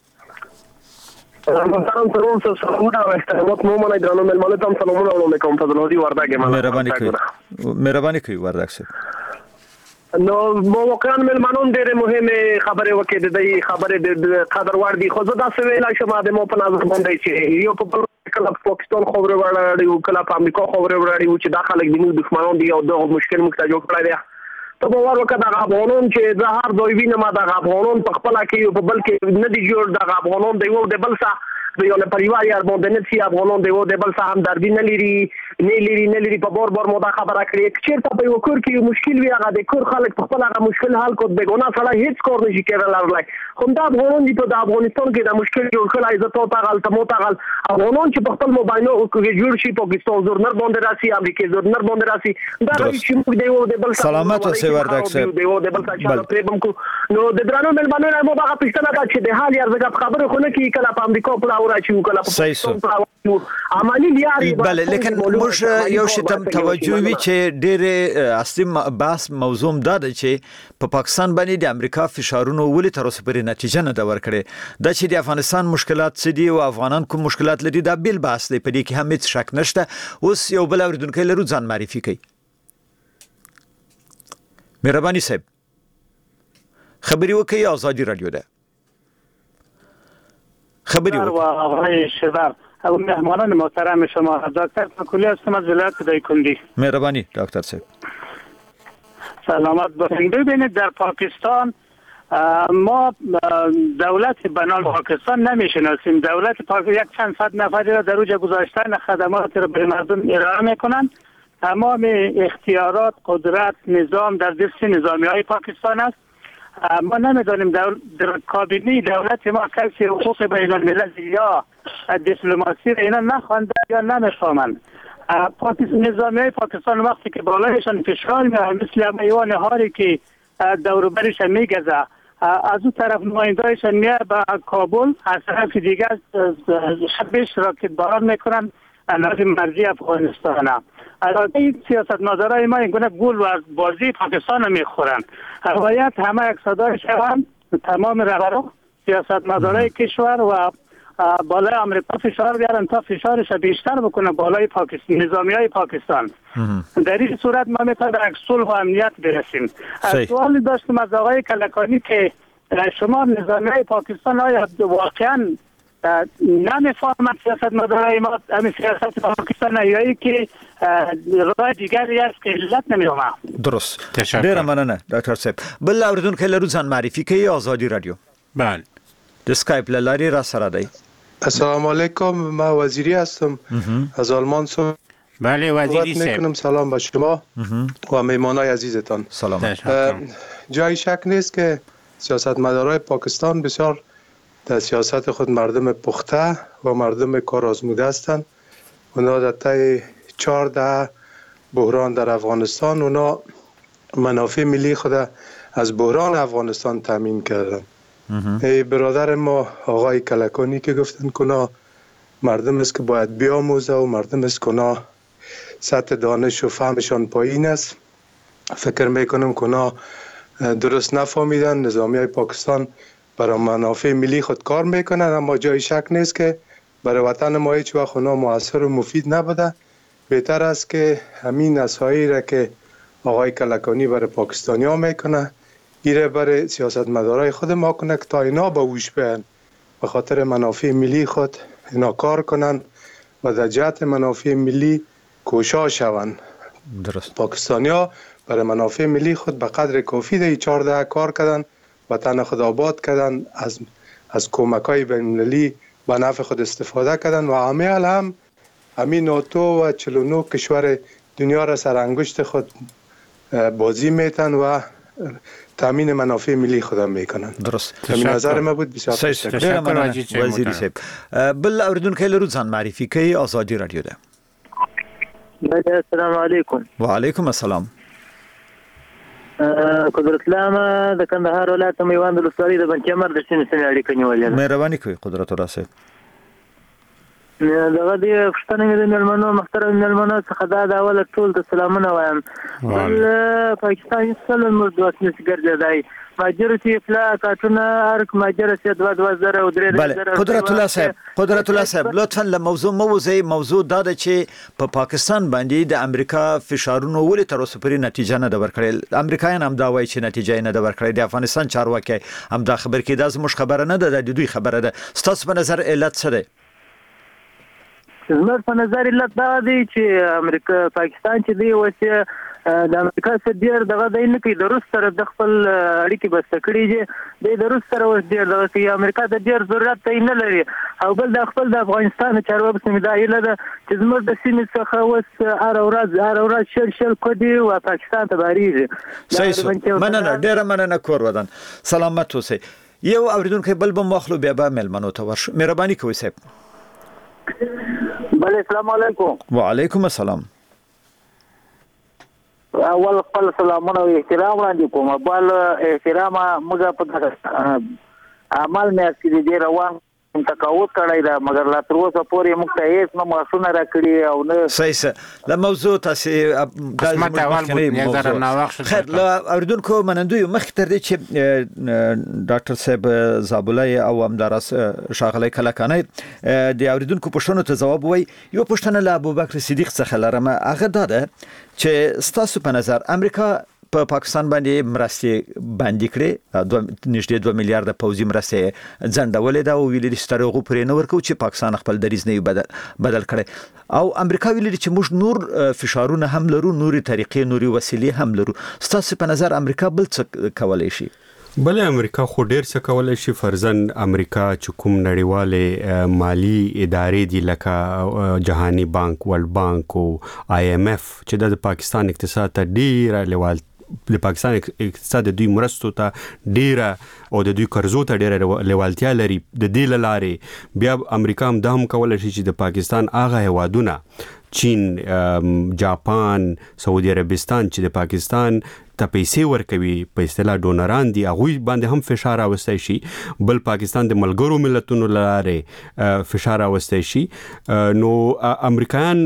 محترم سلام سلامونه او احترامات مو منای درنو ملمانه تام سلامونه وړاندې کوم فضل هدي وردګ ما مهرباني کوي مهرباني کوي وردګ سره. نو مو واقعا ملمانون ډېر مهمه خبره وکړه د دې خبره د قدر ور دي خو زه دا څه ویلای شم د مو په نظر باندې چې یو په کله پاکستان خبره وړاندې او کله په امریکا خبره وړاندې او چې داخله د موږ دښمنان دي او د مشکل مختلف جوړ کړی دی. ته باور وکړه د افغانانو چې د هر دوی وینم د افغانانو په خپل کې په بل کې نه دی جوړ د افغانانو دی او د بل څه د یو له پریوار یار باندې نه سي افغانانو دی او د بل څه هم دردي نه لري نه لري نه لري په بار بار مو دا خبره کړې چې ته په یو کور کې مشکل وي هغه د کور خلک په خپل هغه مشکل حل کوي به ګنا سره هیڅ کار نشي کېدلای. خو دا افغانان دي په افغانستان کې د مشکل جوړ کړل عزت او تاغل تمو تاغل افغانان چې په خپل موبایل او کې جوړ شي پاکستان زورنر باندې راسي امریکا زورنر باندې راسي دا چې موږ دی او د بل سلامات اوسئ وردګ صاحب دی او د بل څه پرېبم کو نو د درانو ملمنو مو دا پښتنه دا چې د حال یار زګ خبره خو نه کی کله په امریکا په اورا چې کله په عملی لیاري بله لیکن موږ یو شی ته توجه وی چې ډېر اصلي بحث موضوع دا ده چې په پاکستان باندې د امریکا فشارونو ولې تر اوسه پورې نتیجه نه ده ورکړې. دا چې د افغانستان مشکلات څه دي او افغانان کوم مشکلات لري دا بیل بحث دی په دې کې هم هیڅ شک نشته. اوس یو بل اوریدونکی لرو ځان معرفي کوي. مهرباني صاحب خبري وکړئ ازادي رادیو ده خبري وکړئ. او مهمانان محترم شما دکتر فکولی هستم از ولایت دایکندی. مهربانی دکتر صاحب. سلامت باشید. ببینید در پاکستان ما دولت بنال پاکستان نمیشناسیم. دولت پاکستان یک چند صد نفری را در اوج گذاشتن خدمات را به مردم ارائه میکنند. تمام اختیارات قدرت نظام در دست نظامی های پاکستان است. ما نمیدانیم دول... در کابینه دولت ما کسی حقوق بین الملل یا دیپلماسی را اینا نخوانده یا نمیفهمند. پاکستان نظامی های پاکستان وقتی که بالایشان فشار میاد مثل میوان هاری که دور برش میگذه از اون طرف نمایندهایشان میاد به کابل از طرف دیگر شبش راکت باران میکنن نظام مرزی افغانستان. البته این سیاست مدارای ما اینگونه گول و بازی پاکستان میخورن. باید همه یک صدای شوند تمام رهبران سیاست مدارای کشور و بالای آمریکا فشار بیارن تا فشارش بیشتر بکنه بالای پاکستان نظامی های پاکستان. در این صورت ما میتونیم به یک صلح و امنیت برسیم. سوالی داشتم از آقای کلکانی که شما نظامی های پاکستان آیا واقعا نمیفهمند سیاست مدارای ما همین سیاست پاکستان نیایی که راه دیگری است که علت نمی‌آمد. درست. ډیر مننه ډاکټر صاحب. بل اوریدونکو لرو ځان معرفي کوي ازادي رادیو. بله. د اسکایپ لاري را سره دی. السلام علیکم ما وزیری هستم از آلمان سو. بله وزیری صاحب. سلام به شما و مهمانای عزیزتان. سلام. جای شک نیست که سیاستمدارای پاکستان بسیار در سیاست خود مردم پخته و مردم کار آزموده هستند. اونا در طی چهارده بحران در افغانستان اونا منافع ملی خود از بحران افغانستان تامین کردن. ای برادر ما آقای کلکانی که گفتن که اونا مردم است که باید بیاموزه و مردم است که اونا سطح دانش و فهمشان پایین است. فکر میکنم که اونا درست نفهمیدن. نظامی های پاکستان برای منافع ملی خود کار میکنن اما جای شک نیست که برای وطن ما هیچ وقت اونا موثر و مفید نبوده. بهتر است که همین نصایحی را که آقای کلکانی برای پاکستانی ها میکنه ایره برای سیاست مدارای خود ما کنه که تا اینا با وش بیان به خاطر منافع ملی خود اینا کار کنن و در جهت منافع ملی کوشا شون درست. پاکستانیا برای منافع ملی خود به قدر کافی در چهارده کار کردن، وطن خود آباد کردن، از از کمک‌های بین‌المللی به نفع خود استفاده کردن و عمل هم همین ناتو و چهل و نه کشور دنیا را سر انگشت خود بازی میتن و تامین منافع ملی خودم میکنن. درست. همین نظر ما بود. بسیار تشکر وزیری صاحب. بل اوریدونکو لرو ځان معرفي کوي آزادی رادیو ده. السلام علیکم. و علیکم السلام. قدرت الله د کندهار ولایت میوند ولسوالۍ د بنچمر د سیمې سره اړیکه نیولې. مهرباني کوي قدرت الله صاحب. دغه د پښتنې د ملمنو محترم ملمنو څخه دا د اول ټول د سلامونه وایم. بل پاکستان سره موږ دوه نسګر دی. ماجرتي فلا کارتونه ارک ماجرتي دوه دوه زره او درې زره. قدرت الله صاحب قدرت الله صاحب لطفا له موضوع موضوع موضوع دا ده چې په پاکستان باندې د امریکا فشارونو ولې تر اوسه پورې نتیجه نه ده ورکړې. امریکایان هم دا وایي چې نتیجه نه ده ورکړې. د افغانستان چارواکي هم دا خبر کې دا زموږ خبره نه ده، د دوی خبره ده. ستاسو په نظر علت څه ده؟ زموږ په نظر علت دا دی چې امریکا پاکستان چې دی وسه د امریکا سره ډیر دغه د نه کې د روس سره د خپل اړیکې بس کړې دي. د روس سره اوس ډیر دغه کې امریکا د ډیر ضرورت نه لري او بل د خپل د افغانستان چارواکو سمې دا ایله ده چې زموږ د سیمې څخه اوس هر ورځ هر ورځ شل شل کډي او پاکستان ته باریږي. صحیح. مننه ډیر مننه کور ودان. سلامت اوسئ. یو اوریدونکو بل بم واخلو بیا به ملمنو ته ورش. مهرباني کوئ صاحب. بله السلام علیکم. وعلیکم السلام. اول خپل سلامونه او احترام وړاندې کوم. بل احترام موږ په عمل مې چې دې روان تقاوت کړی دا مګر لا تر اوسه پورې موږ ته هیڅ نه معاشونه راکړي او نه. صحیح. له موضوع تاسو قسمت اول بود نظر ناوخت خیر لا اوریدونکو منندوی مخ تر دې چې ډاکټر صاحب زابلای او همدارس شاغلی کلکانی د اوریدونکو پوښتنو ته جواب وای. یو پوښتنه له ابوبکر صدیق څخه لرم. هغه دا ده چې ستاسو په نظر امریکا په پاکستان باندې مرستې باندې کړې دوه نږدې دوه میلیارډ پوځي مرستې ځنډولې ده او ویلي سترغو پرې نه ورکو چې پاکستان خپل دریځ نه بدل بدل کړي او امریکا ویلي چې موږ نور فشارونه هم لرو، نوري طریقې، نوري وسیلې هم لرو. ستاسو په نظر امریکا بل څه کولای شي؟ بل امریکا خو ډیر څه کولای شي. فرضاً امریکا چې کوم نړیواله مالی ادارې دي لکه جهانی بانک، ورلد بانک او آی ایم ایف چې د پاکستان اقتصاد ته ډیر لیوال د پاکستان اقتصاد د دوی مرستو ته ډیره او د دوی قرضو ته ډیره لیوالتیا لري. د دې لارې بیا امریکا هم دا هم کولای شي چې د پاکستان هغه هیوادونه چین، جاپان، سعودي عربستان چې د پاکستان ته پیسې ورکوي په اصطلاح ډونران دي هغوی باندې هم فشار راوستی شي. بل پاکستان د ملګرو ملتونو لارې فشار راوستی شي. نو امریکایان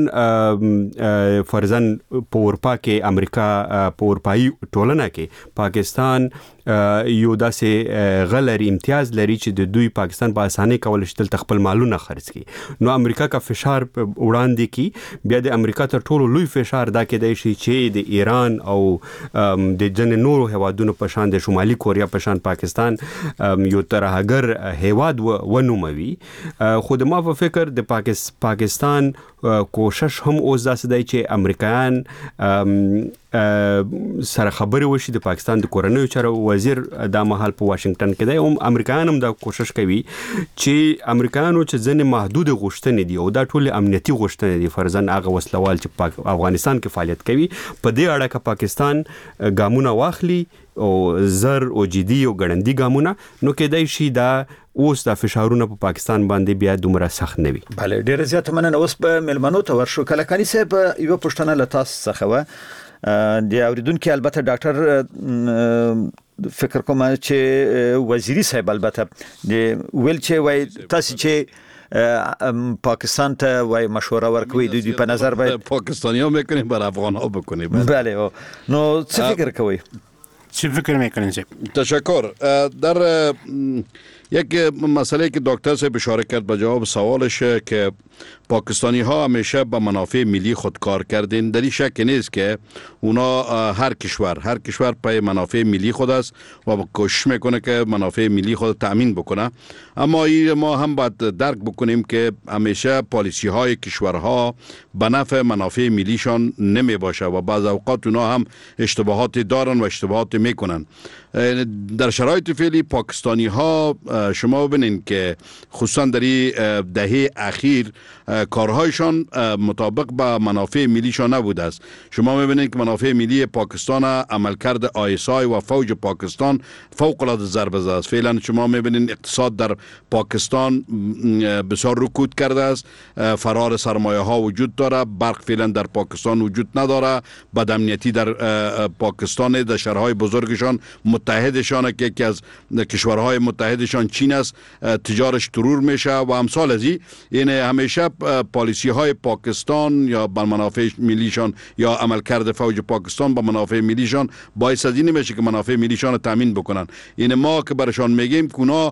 فرضاً په اروپا کې امریکا په اروپایي ټولنه کې پاکستان یو داسې غلري امتیاز لري چې د دوی پاکستان په اسانۍ کولای شي دلته خپل مالونه خرڅ کړي. نو امریکا کا فشار وړاندې کی بیا د امریکا تر ټولو لوی فشار دا کېدای شي چې د ایران او د جن نورو هیوادونو په شان د شمالي کوریا په شان پاکستان یو ترهګر هیواد ونوموي. خو د ما په فکر د پاکستان کوشش هم اوس داسې دی چې امریکایان سره خبرې وشي. د پاکستان د کورنیو چارو وزیر دا مهال په واشنگټن کې دی. هم امریکایان هم دا کوشش کوي چې امریکایانو چې ځنې محدود غوښتنې دي او دا ټول امنیتي غوښتنې دي فرضاً هغه وسلوال چې په افغانستان کې فعالیت کوي په دې اړه کې پاکستان ګامونه واخلي او زر او جدي او ګړندي ګامونه نو کېدای شي دا اوس د فشارونو په پاکستان باندې بیا دومره سخت نه وي. بله ډیر زیات مننه. اوس په ملمنو ته ورشو. کلکانی صاحب یو پوښتنه له تاسو څخه و د اوریدونکو البته ډاکټر فکر کوم چې وزیری صاحب البته د ویل چې وای تاسو چې پاکستان ته وای مشوره ورکوي د دې په نظر باید پاکستانی‌ها میکنیم بر افغان‌ها بکنیم. بله نو څه فکر کوي؟ چه فکر میکنین؟ تشکر. در یک مسئله که دکتر صاحب اشاره کرد به جواب سوالش که پاکستانی ها همیشه به منافع ملی خود کار کردین، در این شک نیست که اونا هر کشور هر کشور پای منافع ملی خود است و کوشش میکنه که منافع ملی خود تامین بکنه. اما این ما هم باید درک بکنیم که همیشه پالیسی های کشورها به نفع منافع ملیشان نمی باشه و بعض اوقات اونا هم اشتباهات دارن و اشتباهات میکنن. در شرایط فعلی پاکستانی ها شما ببینید که خصوصا در این دهه اخیر کارهایشان مطابق با منافع ملیشان نبوده است. شما میبینید که منافع ملی پاکستان عملکرد آی اس آی و فوج پاکستان فوق العاده ضربه زده است. فعلا شما میبینید اقتصاد در پاکستان بسیار رکود کرده است، فرار سرمایه ها وجود داره، برق فعلا در پاکستان وجود نداره، بدامنیتی در پاکستان، در شهرهای بزرگشان متحدشان که یکی از کشورهای متحدشان چین است تجارش ترور میشه و امثال از این. یعنی همیشه پالیسی های پاکستان یا به منافع ملیشان یا عملکرد فوج پاکستان به منافع ملیشان باعث از این نمیشه که منافع ملیشان تامین بکنن. این ما که برشان میگیم که اونا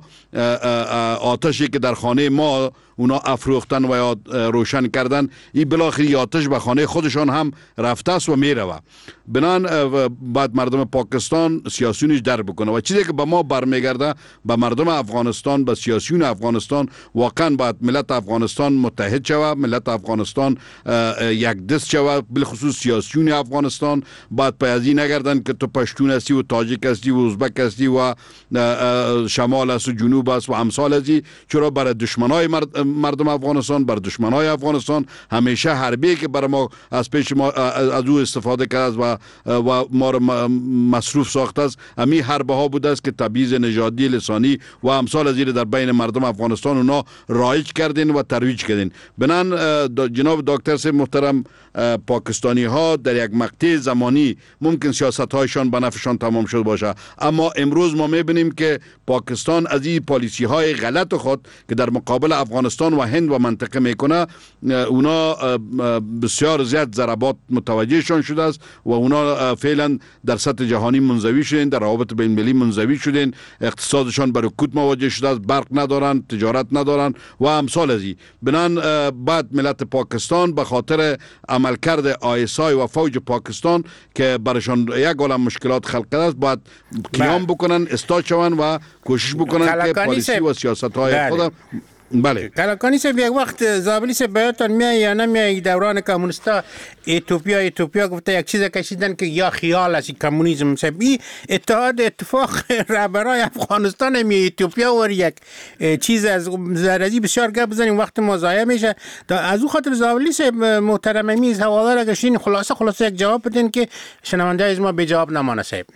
آتشی که در خانه ما اونا افروختن و یا روشن کردن، این بالاخره آتش به خانه خودشان هم رفته است و میروه. بنان بعد مردم پاکستان سیاسیونش در بکنه و چیزی که به ما برمیگرده به مردم افغانستان، به سیاسیون افغانستان، واقعا باید ملت افغانستان متحد شود، ملت افغانستان یک دست شود، بالخصوص سیاسیون افغانستان باید پیازی نگردن که تو پشتون هستی و تاجیک هستی و ازبک هستی و شمال است و جنوب است و امثال ازی. چرا برای دشمنای مردم افغانستان، بر دشمنای افغانستان همیشه حربی که برای ما از پیش ما از او استفاده کرد و و ما را مصروف ساخته است، همین حربه ها بوده است که تبعیض نژادی، لسانی و امثال از این در بین مردم افغانستان اونا رایج کردین و ترویج کردین. بنان جناب دکتر صاحب محترم، پاکستانی ها در یک مقطع زمانی ممکن سیاست هایشان به نفعشان تمام شد باشه، اما امروز ما میبینیم که پاکستان از این پالیسی های غلط خود که در مقابل افغانستان و هند و منطقه میکنه، اونا بسیار زیاد ضربات متوجهشان شده است و اونا فعلا در سطح جهانی منزوی شدن، در روابط بین المللی منزوی شدن، اقتصادشان بر رکود مواجه شده است، برق ندارن، تجارت ندارن و امثال ازی. بنان بعد ملت پاکستان به خاطر عملکرد آی اس آی و فوج پاکستان که برشان یک عالم مشکلات خلق کرده است، باید قیام بکنن، استاد شون و کوشش بکنن که پالیسی و سیاست های خود. بله کلکانی صاحب، یک وقت زابلی صاحب بیاتان میای یا نمیای دوران کمونیستا ایتوپیا ایتوپیا گفته یک چیز کشیدن که یا خیال است کمونیسم صاحب، این اتحاد اتفاق رهبرای افغانستان می ایتوپیا و یک چیز از زرزی بسیار گپ بزنیم وقت ما ضایع میشه. از اون خاطر زابلی صاحب محترم میز حواله را گشتین خلاصه خلاصه یک جواب بدین که شنونده از ما به جواب نمانه. صاحب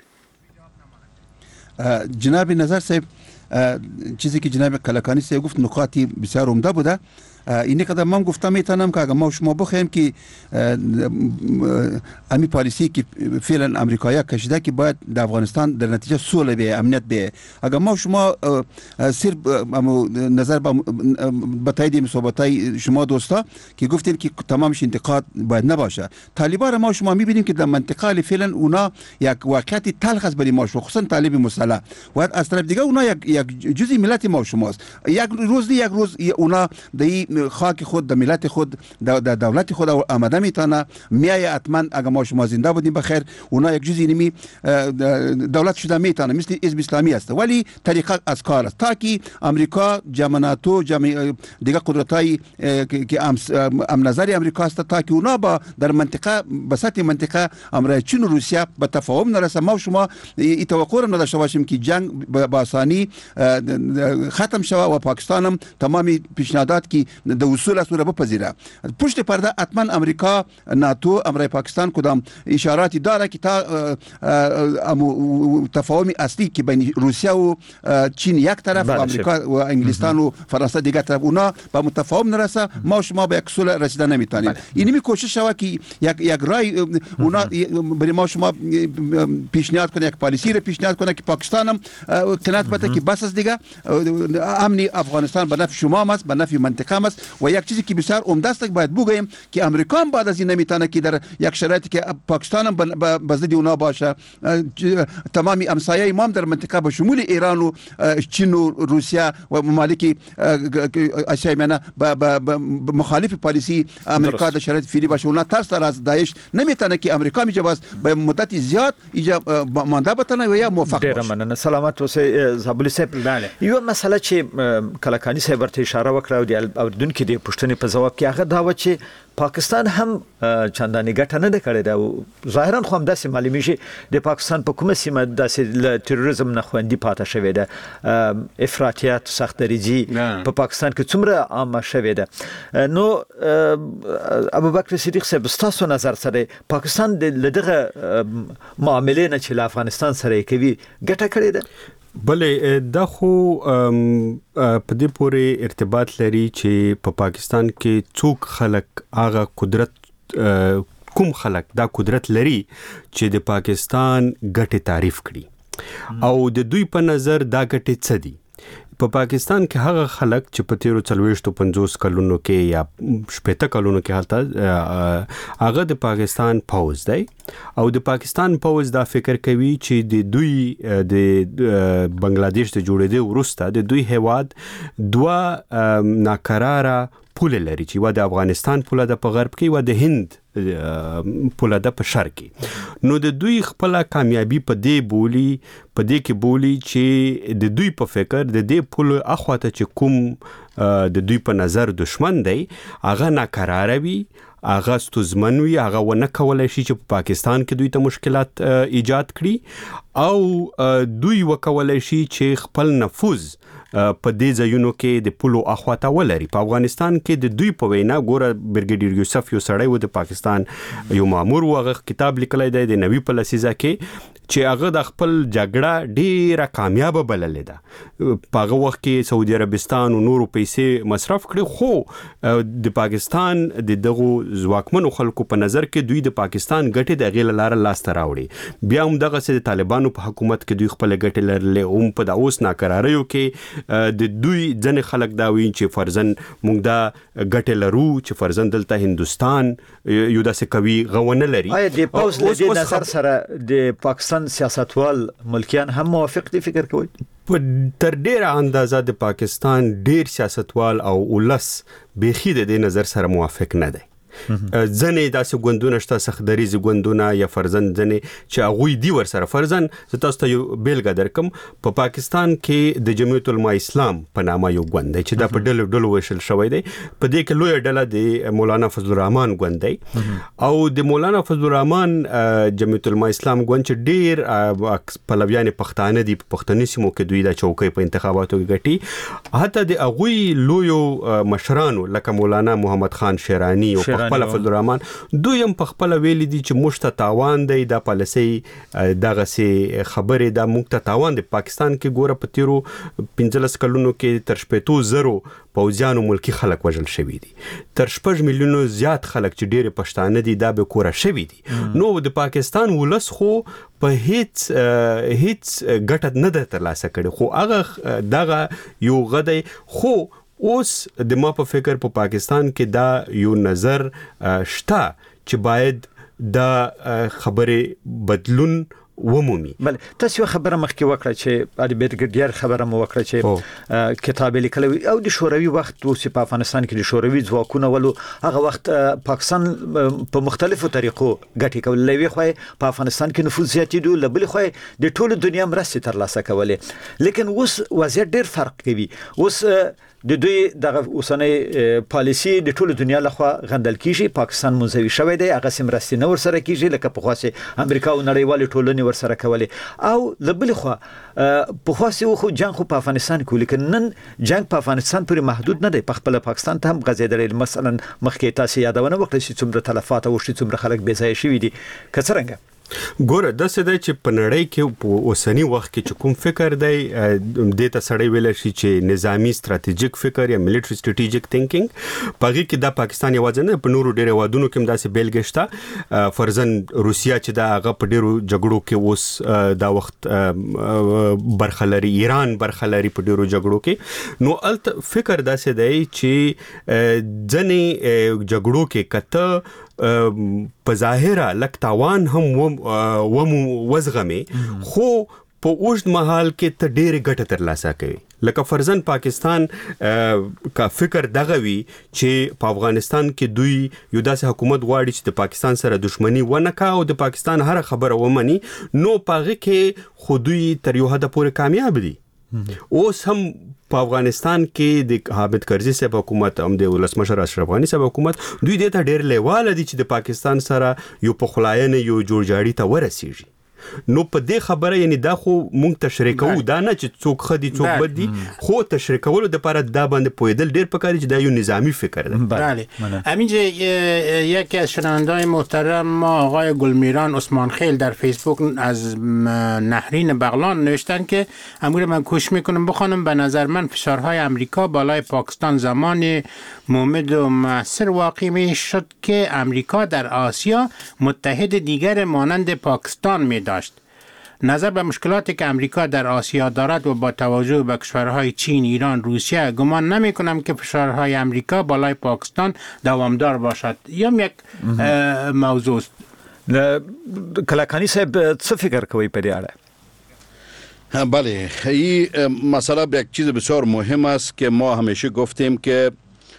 جناب نظر صاحب، چیزی که جناب کلکانی صاحب گفت نکاتی بسیار عمده بوده. اینی قدم من گفتم میتونم که اگر ما شما بخوایم که امی پالیسی که فعلا امریکایی کشیده که باید در افغانستان در نتیجه صلح به امنیت به، اگر ما شما صرف نظر به تایید صحبتای شما دوستا که گفتین که تمامش انتقاد باید نباشه، طالبان ما شما میبینیم که در منطقه فعلا اونا یک واقعیت تلخ است برای ما، خصوصا طالب مسلح و از طرف دیگه اونا یک یک جزئی ملت ما شماست. یک روز یک روز اونا در خاک خود در ملت خود در دولت خود آمده میتونه میای حتما اگر ما شما زنده بودیم بخیر، اونا یک جزئی نمی دولت شده میتونه مثل حزب اسلامی است، ولی طریقه از کار است تا که امریکا جامعه ناتو جامعه دیگه قدرت‌های که ام نظر امریکا است تا که اونا با در منطقه به سطح منطقه امر چین و روسیه به تفاهم نرسه، ما شما این توقع را نداشته باشیم که جنگ با آسانی ختم شود و پاکستان هم تمام پیشنهادات که د اصول است رو بپذیره. پشت پرده حتما امریکا ناتو امر پاکستان کدام اشاراتی داره که تا تفاهم اصلی که بین روسیه و چین یک طرف و امریکا و انگلستان و فرانسه دیگر طرف اونا با متفاهم نرسه، ما شما به یک اصول رسیدن نمیتونیم. این می کوشش شود که یک یک رای اونا برای ما شما پیشنهاد کنه، یک پالیسی رو پیشنهاد کنه که پاکستان هم قناعت بده که بس از دیگه امنی افغانستان به نفع شما است، به نفع منطقه است است و یک چیزی که بسیار عمده است باید بگویم که امریکا هم بعد از این نمیتونه که در یک شرایطی که پاکستان هم به ضد اونا باشه، تمامی همسایه ما هم در منطقه به شمول ایران و چین و روسیه و ممالک آسیای میانه به مخالف پالیسی امریکا در شرایط فعلی باشه. اونا ترس داره از داعش، نمیتونه که امریکا میجه باز به مدت زیاد اینجا مانده بتونه و یا موفق باشه. ډیر مننه. سلامت اوسئ زابلی صاحب. یو مسله چې کلکانی صاحب ورته اشاره وکړه او د اوردونکو د پوښتنې په جواب کې هغه دا و چې پاکستان هم چندانې ګټه نه ده کړې ده او ظاهرا خو هم داسې معلومیږي د پاکستان په کومه سیمه داسې له تروریزم نه خوندي پاتې شوې ده، افراطیت سخت دریځي په پاکستان کې څومره عامه شوې ده. نو ابوبکر صدیق صاحب ستاسو نظر سره پاکستان د دغه معاملې نه چې له افغانستان سره کوي ګټه کړې ده؟ بلې دا خو په دې پورې ارتباط لري چې په پا پاکستان کې څوک خلک هغه قدرت کوم خلک دا قدرت لري چې د پاکستان ګټې تعریف کړي او د دوی په نظر دا ګټې څه دي. په پا پاکستان کې هغه خلک چې په تیرو څلوېښتو پنځوس کلونو کې یا شپېته کلونو کې حالت هغه د پاکستان پوځ دی او د پاکستان پوځ دا فکر کوي چې د دوی د بنگلاديش ته جوړېدو وروسته د دوی هیواد دوه ناکراره پوله لري چې و د افغانستان پوله د په غرب کې و د هند پوله د په شرق کې. نو د دوی خپل کامیابی په دې بولی په دې کې بولی چې د دوی په فکر د دې پوله اخواته چې کوم د دوی په نظر دشمن دی هغه ناکراره وي، هغه ستوزمن وي، هغه ونه کولای شي چې په پاکستان کې دوی ته مشکلات ایجاد کړي او دوی وکولای شي چې خپل نفوذ په دې ځایونو کې د پولو اخواته ولري. په افغانستان کې د دوی په وینا ګوره برګیډیر یوسف یو سړی و د پاکستان یو مامور و، هغه کتاب لیکلی دی د نوي په لسیزه کې چې هغه د خپل جګړه ډیره کامیابه بللې ده. په هغه وخت کې سعودي عربستان او نورو پیسې مصرف کړي، خو د پاکستان د دغو ځواکمنو خلکو په نظر کې دوی د پاکستان ګټې د هغې له لارې لاسته راوړي. بیا هم دغسې د طالبانو په حکومت کې دوی خپلې ګټې لرلې، هم په د اوس ناکراریو کې د دوی ځینې خلک دا وایي چې فرضاً موږ دا ګټې لرو چې فرضاً دلته هندوستان یو داسې قوي غونه لري. آیا د پوځ له دې نظر سره د پاکستان سیاستوال ملکیان هم موافق دي فکر کوي؟ په تر ډیره اندازه د پاکستان ډیر سیاستوال او ولس بیخي د دې نظر سره موافق نه دی. ځنې داسې ګوندونه شته سخت دریځي ګوندونه یا فرضاً ځنې چې هغوی دي ورسره. فرضاً زه تاسو ته یو بیلګه درکم، په پاکستان کې د جمعیت العلماء اسلام په نامه یو ګوند دی چې دا په ډلو ډلو ویشل شوی دی. په دې کې لویه ډله د مولانا فضل الرحمن ګوند دی او د مولانا فضل الرحمن جمعیت العلماء اسلام ګوند چې ډیر پلویان پښتانه دي، په پښتني سیمو کې دوی دا چوکۍ په انتخاباتو کې ګټي. حتی د هغوی لویو مشرانو لکه مولانا محمد خان شیرانی او خپل فضل الرحمن دوی هم په خپل ویلي دي چې موږ ته تاوان دی، دا پالیسي دغسې خبرې دا موږ ته تاوان دی. پاکستان کې ګوره په تیرو پنځلس کلونو کې تر شپېتو زرو پوځیانو ملکی خلک وژل شوي دي، تر شپږ میلیونو زیات خلک چې ډېرې پښتانه دي دا به کوره شوي دي. نو د پاکستان ولس خو په هیڅ هیڅ ګټه نه ده ترلاسه کړې، خو هغه دغه یو غدی. خو اوس د ما په فکر په پا پاکستان کې دا یو نظر شته چې باید دا خبرې بدلون ومومي. بل تاسو خبره مخکې وکړه چې د برګډیر خبره مو وکړه چې کتاب لیکلی او د شوروي وخت اوس په افغانستان کې د شوروي ځواکونه ولو هغه وخت پاکستان په مختلفو طریقو ګټې کولې، وی خو په افغانستان کې نفوذ زیاتېدو، لبل خو د ټولو دنیا مرستې ترلاسه کولې. لیکن اوس وضعیت ډیر فرق کوي. اوس د دوی دغه اوسنۍ پالیسي د ټولو دنیا لخوا غندل کیږي. پاکستان منزوي شوی دی، هغه سم مرستې نه ورسره کیږي لکه په خاصه امریکا او نړیوال ټولنې ورسره کولې. او لبل خو په خاصه خو جنگ خو په افغانستان کې، لیکن نن جنگ په افغانستان پورې محدود نه دی، په خپل پاکستان ته هم غځېدلی. مثلا مخکې تاسو یادونه وکړه چې څومره تلفات او څومره خلک بې ځایه شوي دي. که څرنګه ګوره د څه د چې په نړۍ کې په اوسنی وخت کې چې کوم فکر دی د ته سړی ویل شي چې نظامی ستراتیژیک فکر یا ملټری ستراتیژیک تھینکینګ پغې کې د پاکستان یوازې نه په نورو ډېر وادونو کې داسې بیلګې شته فرضاً روسیا چې دا هغه په ډېرو جګړو کې اوس دا وخت برخه لري ایران برخه لري په ډېرو جګړو کې نو الت فکر داسې دی چې ځنې جګړو کې کته په ظاهره لک تاوان هم و وزغمه خو په اوږد مهال کې ته ډېر ګټه ترلاسه کوي لکه فرضاً پاکستان کا فکر دغه وی چې په افغانستان کې دوی یو داسې حکومت غواړي چې د پاکستان سره دښمنی ونه کا او د پاکستان هر خبره ومني نو پاغه کې خو دوی تر یو حد پورې کامیاب دي اوس هم په افغانستان کې د حامد کرزي صاحب حکومت هم د ولسمشر اشرف غني صاحب حکومت دوی د ته ډېر لیواله دي چې د پاکستان سره یو په خلاینه یو جوړجاړي ته ورسیږي نو په دې خبره یعنی دا خو مونږ تشریح کوو دا نه چې څوک خدي څوک بدي خو تشریح کول د لپاره دا باندې پویدل ډیر پکاري چې دا یو نظامی فکر ده. بله همینجا یکی از شنونده‌های محترم ما آقای گلمیران عثمان خیل در فیسبوک از نهرین بغلان نوشتن که امور من کوشش میکنم بخوانم به نظر من فشارهای امریکا بالای پاکستان زمان مومد و مؤثر واقع می شد که امریکا در آسیا متحد دیگر مانند پاکستان می داشت. نظر به مشکلاتی که امریکا در آسیا دارد و با توجه به کشورهای چین، ایران، روسیه گمان نمی کنم که فشارهای امریکا بالای پاکستان دوامدار باشد. یم یک موضوع است. کلاکانی صاحب چه فکر کوي په دې اړه؟ بله این مسئله یک چیز بسیار مهم است که ما همیشه گفتیم که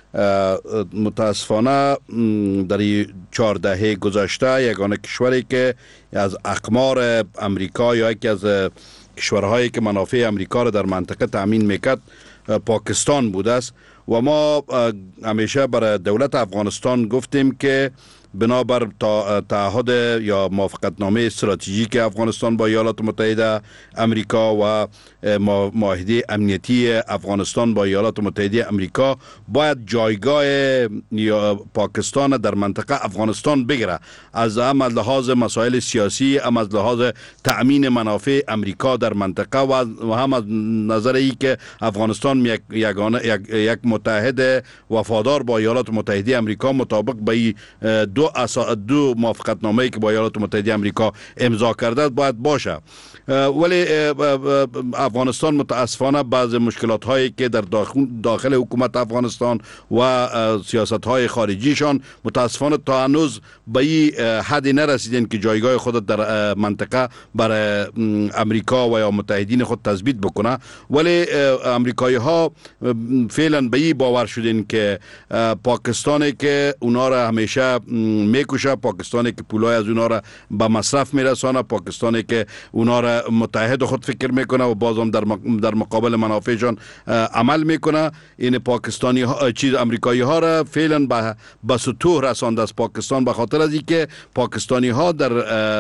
متاسفانه در چهار دهه گذشته یگانه کشوری که از اقمار امریکا یا یکی از کشورهایی که منافع امریکا را در منطقه تأمین میکرد پاکستان بوده است و ما همیشه برای دولت افغانستان گفتیم که بنابر تعهد یا موافقتنامه استراتژیک افغانستان با ایالات متحده امریکا و معاهده امنیتی افغانستان با ایالات متحده امریکا باید جایگاه یا پاکستان در منطقه افغانستان بگیره از هم از لحاظ مسائل سیاسی هم از لحاظ تأمین منافع امریکا در منطقه و هم از نظر ای که افغانستان یک یگانه یک, یک متحد وفادار با ایالات متحده امریکا مطابق به دو اسا دو موافقتنامه‌ای که با ایالات متحده آمریکا امضا کرده باید باشه ولی افغانستان متاسفانه بعض مشکلات هایی که در داخل, داخل حکومت افغانستان و سیاست های خارجیشان متاسفانه تا هنوز به این حدی نرسیدن که جایگاه خود در منطقه برای امریکا و یا متحدین خود تثبیت بکنه ولی امریکایی ها فعلا به این باور شدن که پاکستانی که اونا را همیشه میکشه پاکستانی که پولای از اونا را به مصرف میرسانه پاکستانی که اونا را متحد خود فکر میکنه و بازم در در مقابل منافعشان عمل میکنه این پاکستانی ها چیز امریکایی ها را فعلا به به سطوح رسانده است پاکستان به خاطر از اینکه پاکستانی ها در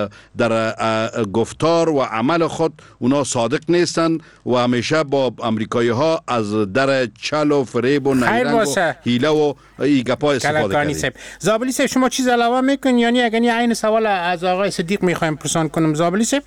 در گفتار و عمل خود اونا صادق نیستن و همیشه با امریکایی ها از در چل و فریب و نیرنگ و حیله و ایگپا استفاده کردن. زابلی صاحب شما چیز علاوه میکنین یعنی اگر این عین سوال از آقای صدیق میخوایم پرسان کنم زابلی صاحب؟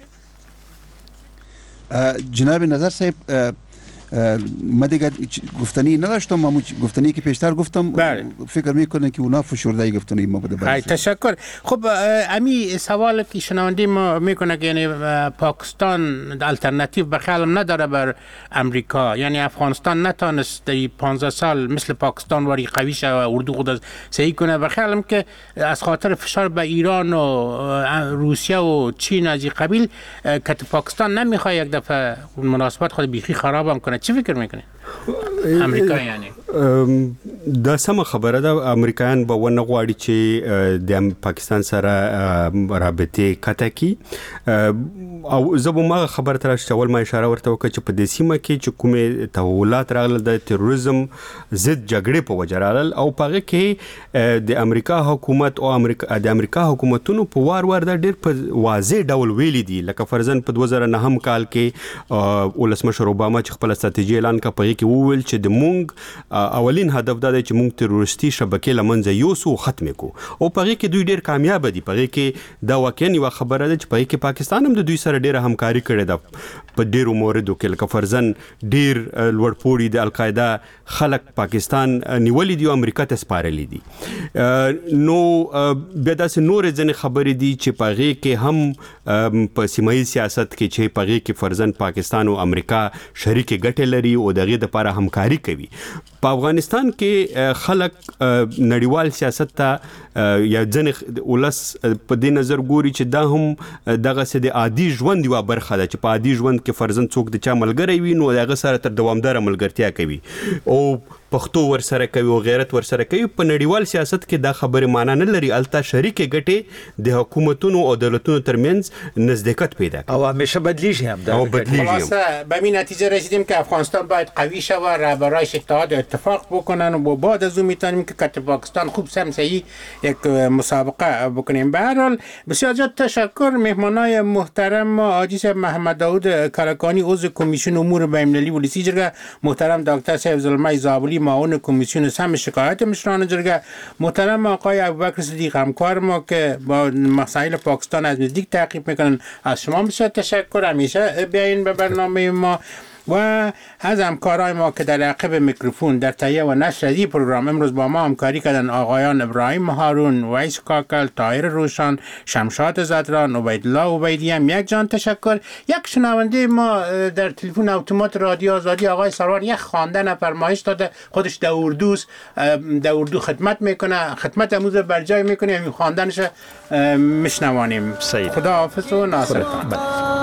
جناب نظر صاحب ما دیگه گفتنی نداشتم اما گفتنی که پیشتر گفتم بله. فکر میکنم که اونا فشرده گفتنی ما بده بله تشکر. خب امی سوال که شنونده ما میکنه که یعنی پاکستان الटरनेटिव به خیالم نداره بر امریکا یعنی افغانستان نتونست در پانزده سال مثل پاکستان وری قوی شه و اردو خود صحیح کنه به خیالم که از خاطر فشار به ایران و روسیه و چین از این قبیل که پاکستان نمیخواد یک دفعه مناسبات خود بیخی خراب کنه چی فکر میکنه امریکا یعنی دا سم خبره ده امریکایان به ونه غواړي چې د پاکستان سره رابطه قطع کی او زه به ما خبره تر اول ما اشاره ورته وکړه چې په دې سیمه کې چې کومه تحولات راغله د تروریزم ضد جګړې په وجه راغله او پغه کې د امریکا حکومت او امریکا د امریکا حکومتونو په وار وار د ډېر په واضح ډول ویلي دي لکه فرضاً په دوه زره نه کال کې ولسمشر اوباما چې خپل ستراتیژي اعلان کړ په پغې کې وویل چې د مونږ اولین هدف دا دی چې مونږ تروریستي شبکې لمنځه یوسو ختم کو او پغې کې دوی ډېر کامیاب دي. پغې کې دا واقعا یو خبره ده چې پغې کې پاکستان هم د دوی سره ډېره همکاري کړې ده په ډېرو موردو کې، لکه فرضاً ډېر لوړپوړي د القاعده خلک پاکستان نیولي دي او امریکا ته سپارلي دي. نو بیا داسې نورې ځینې خبرې دي چې پغې کې هم په سیمایي سیاست کې چې پغې کې فرضاً پاکستان او امریکا شریک ګټې لري او دغه د لپاره همکاري کوي. په افغانستان کې خلک نړیوال سیاست ته یا ځنې ولس په دې نظر ګوري چې دا هم دغه څه د عادي ژوند یوه برخه ده چې په عادي ژوند کې فرضاً څوک د چا ملګری وي نو هغه سره تر دوامداره ملګرتیا کوي او پښتو ورسره کوي او غیرت ورسره کوي. په نړیوال سیاست کې دا خبره معنا نه لري، الته شریک ګټې د حکومتونو او دولتونو ترمنځ نزدېکت پیدا کوي او همیشه بدلیږي هم او بدلیږي. خلاصه به این نتیجه رسیدیم که افغانستان باید قوی شود، رهبرایش اتحاد اتفاق بکنن و بعد از اون میتونیم که کت پاکستان خوب سمسایی یک مسابقه بکنیم. به هر حال بسیار زیاد تشکر. مهمانای محترم حاجی صاحب محمد داود کلکانی عضو کمیسیون امور بین‌المللی ولسی جرگه، محترم دکتر صاحب زلمه زابلی معاون کمیسیون سم شکایت مشران جرگه، محترم آقای ابوبکر صدیق همکار ما که با مسائل پاکستان از نزدیک تعقیب میکنن، از شما بسیار تشکر. همیشه بیاین به برنامه ما و از همکارای ما که در عقب میکروفون در تهیه و نشر این پروگرام امروز با ما همکاری کردن آقایان ابراهیم هارون، ویس کاکل، طاهر روشن، شمشاد زدران، عبیدالله عبیدی هم یک جان تشکر. یک شنونده ما در تلفن اتومات رادیو آزادی آقای سروان یک خواندن فرمایش داده، خودش در اردوست، در اردو خدمت میکنه، خدمت امروز بر جای میکنه، همین خواندنش میشنوانیم. خدا حافظ و ناصرتان.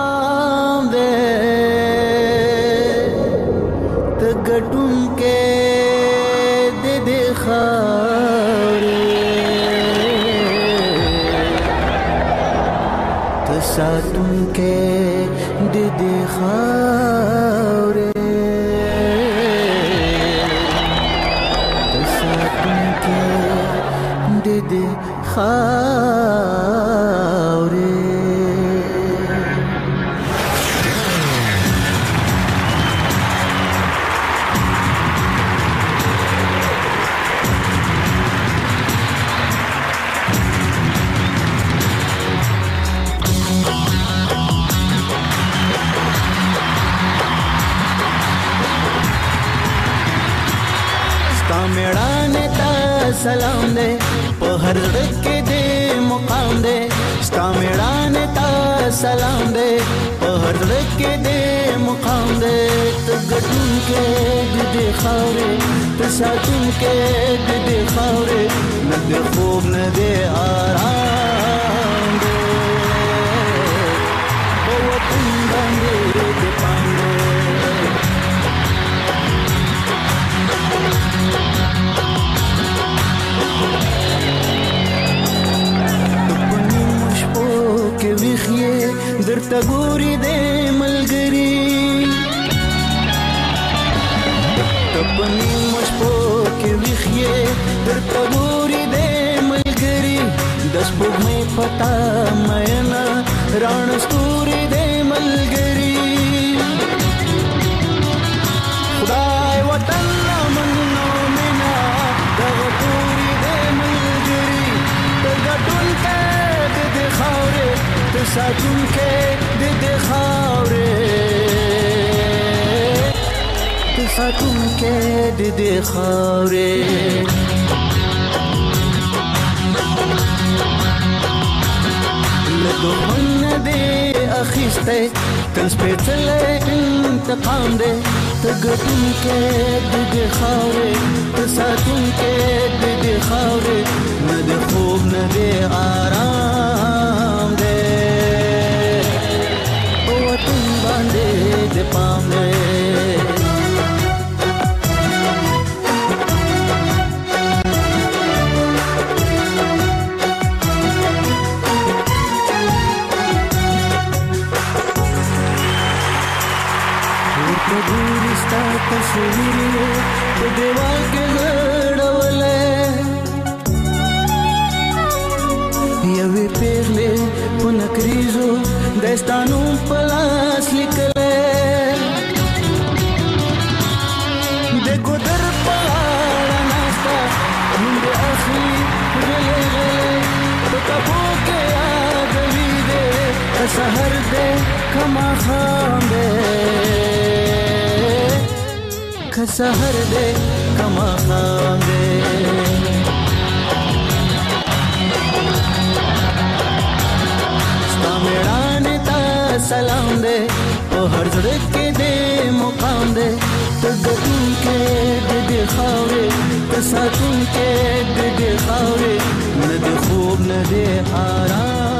गटुन के दे दे खारे तसातुन के दे दे खारे तसातुन के दे दे खारे मेड़ाने ता सलाम दे पहर के दे मुकाम दे स्ता मेड़ाने ता सलाम दे पहर के दे मुकाम दे तगटुन के दे खारे तसातुन के दे खारे न दे खूब न दे आराम दे वतन बंदे दे पांडे के विखिए दरता गोरी दे मलगरी तपनी मुझपो के विखिए दरता गोरी दे मलगरी दस बुग में पता मैना राण स्तूरी दे मलगरी खुदाए वतन मन्नो मिना दगतूरी दे मलगरी तगटुन के दे खारे तसातुन के दे दे खारे तसातुन के दे दे खारे لدهن دے اخیستے تنسپیتلے انتقام دے تگتن کے دے دے خاورے تساتن کے دے دے خاورے نہ دے خوب نہ دے آرام دے وطن باندے دے پام دے ګورستا تصویر په دیوال کې غړولې یوې پیغلې په نکریزو داستانو په لاس لیکلې سحر دے کما خام دے که سحر دے کما خام دے ستا میڑانے تا سلام دے او ہر زڑک کے دے مقام دے تگتون کے دے دے خاورے تساتون کے دے دے خاورے ندے خوب ندے آرام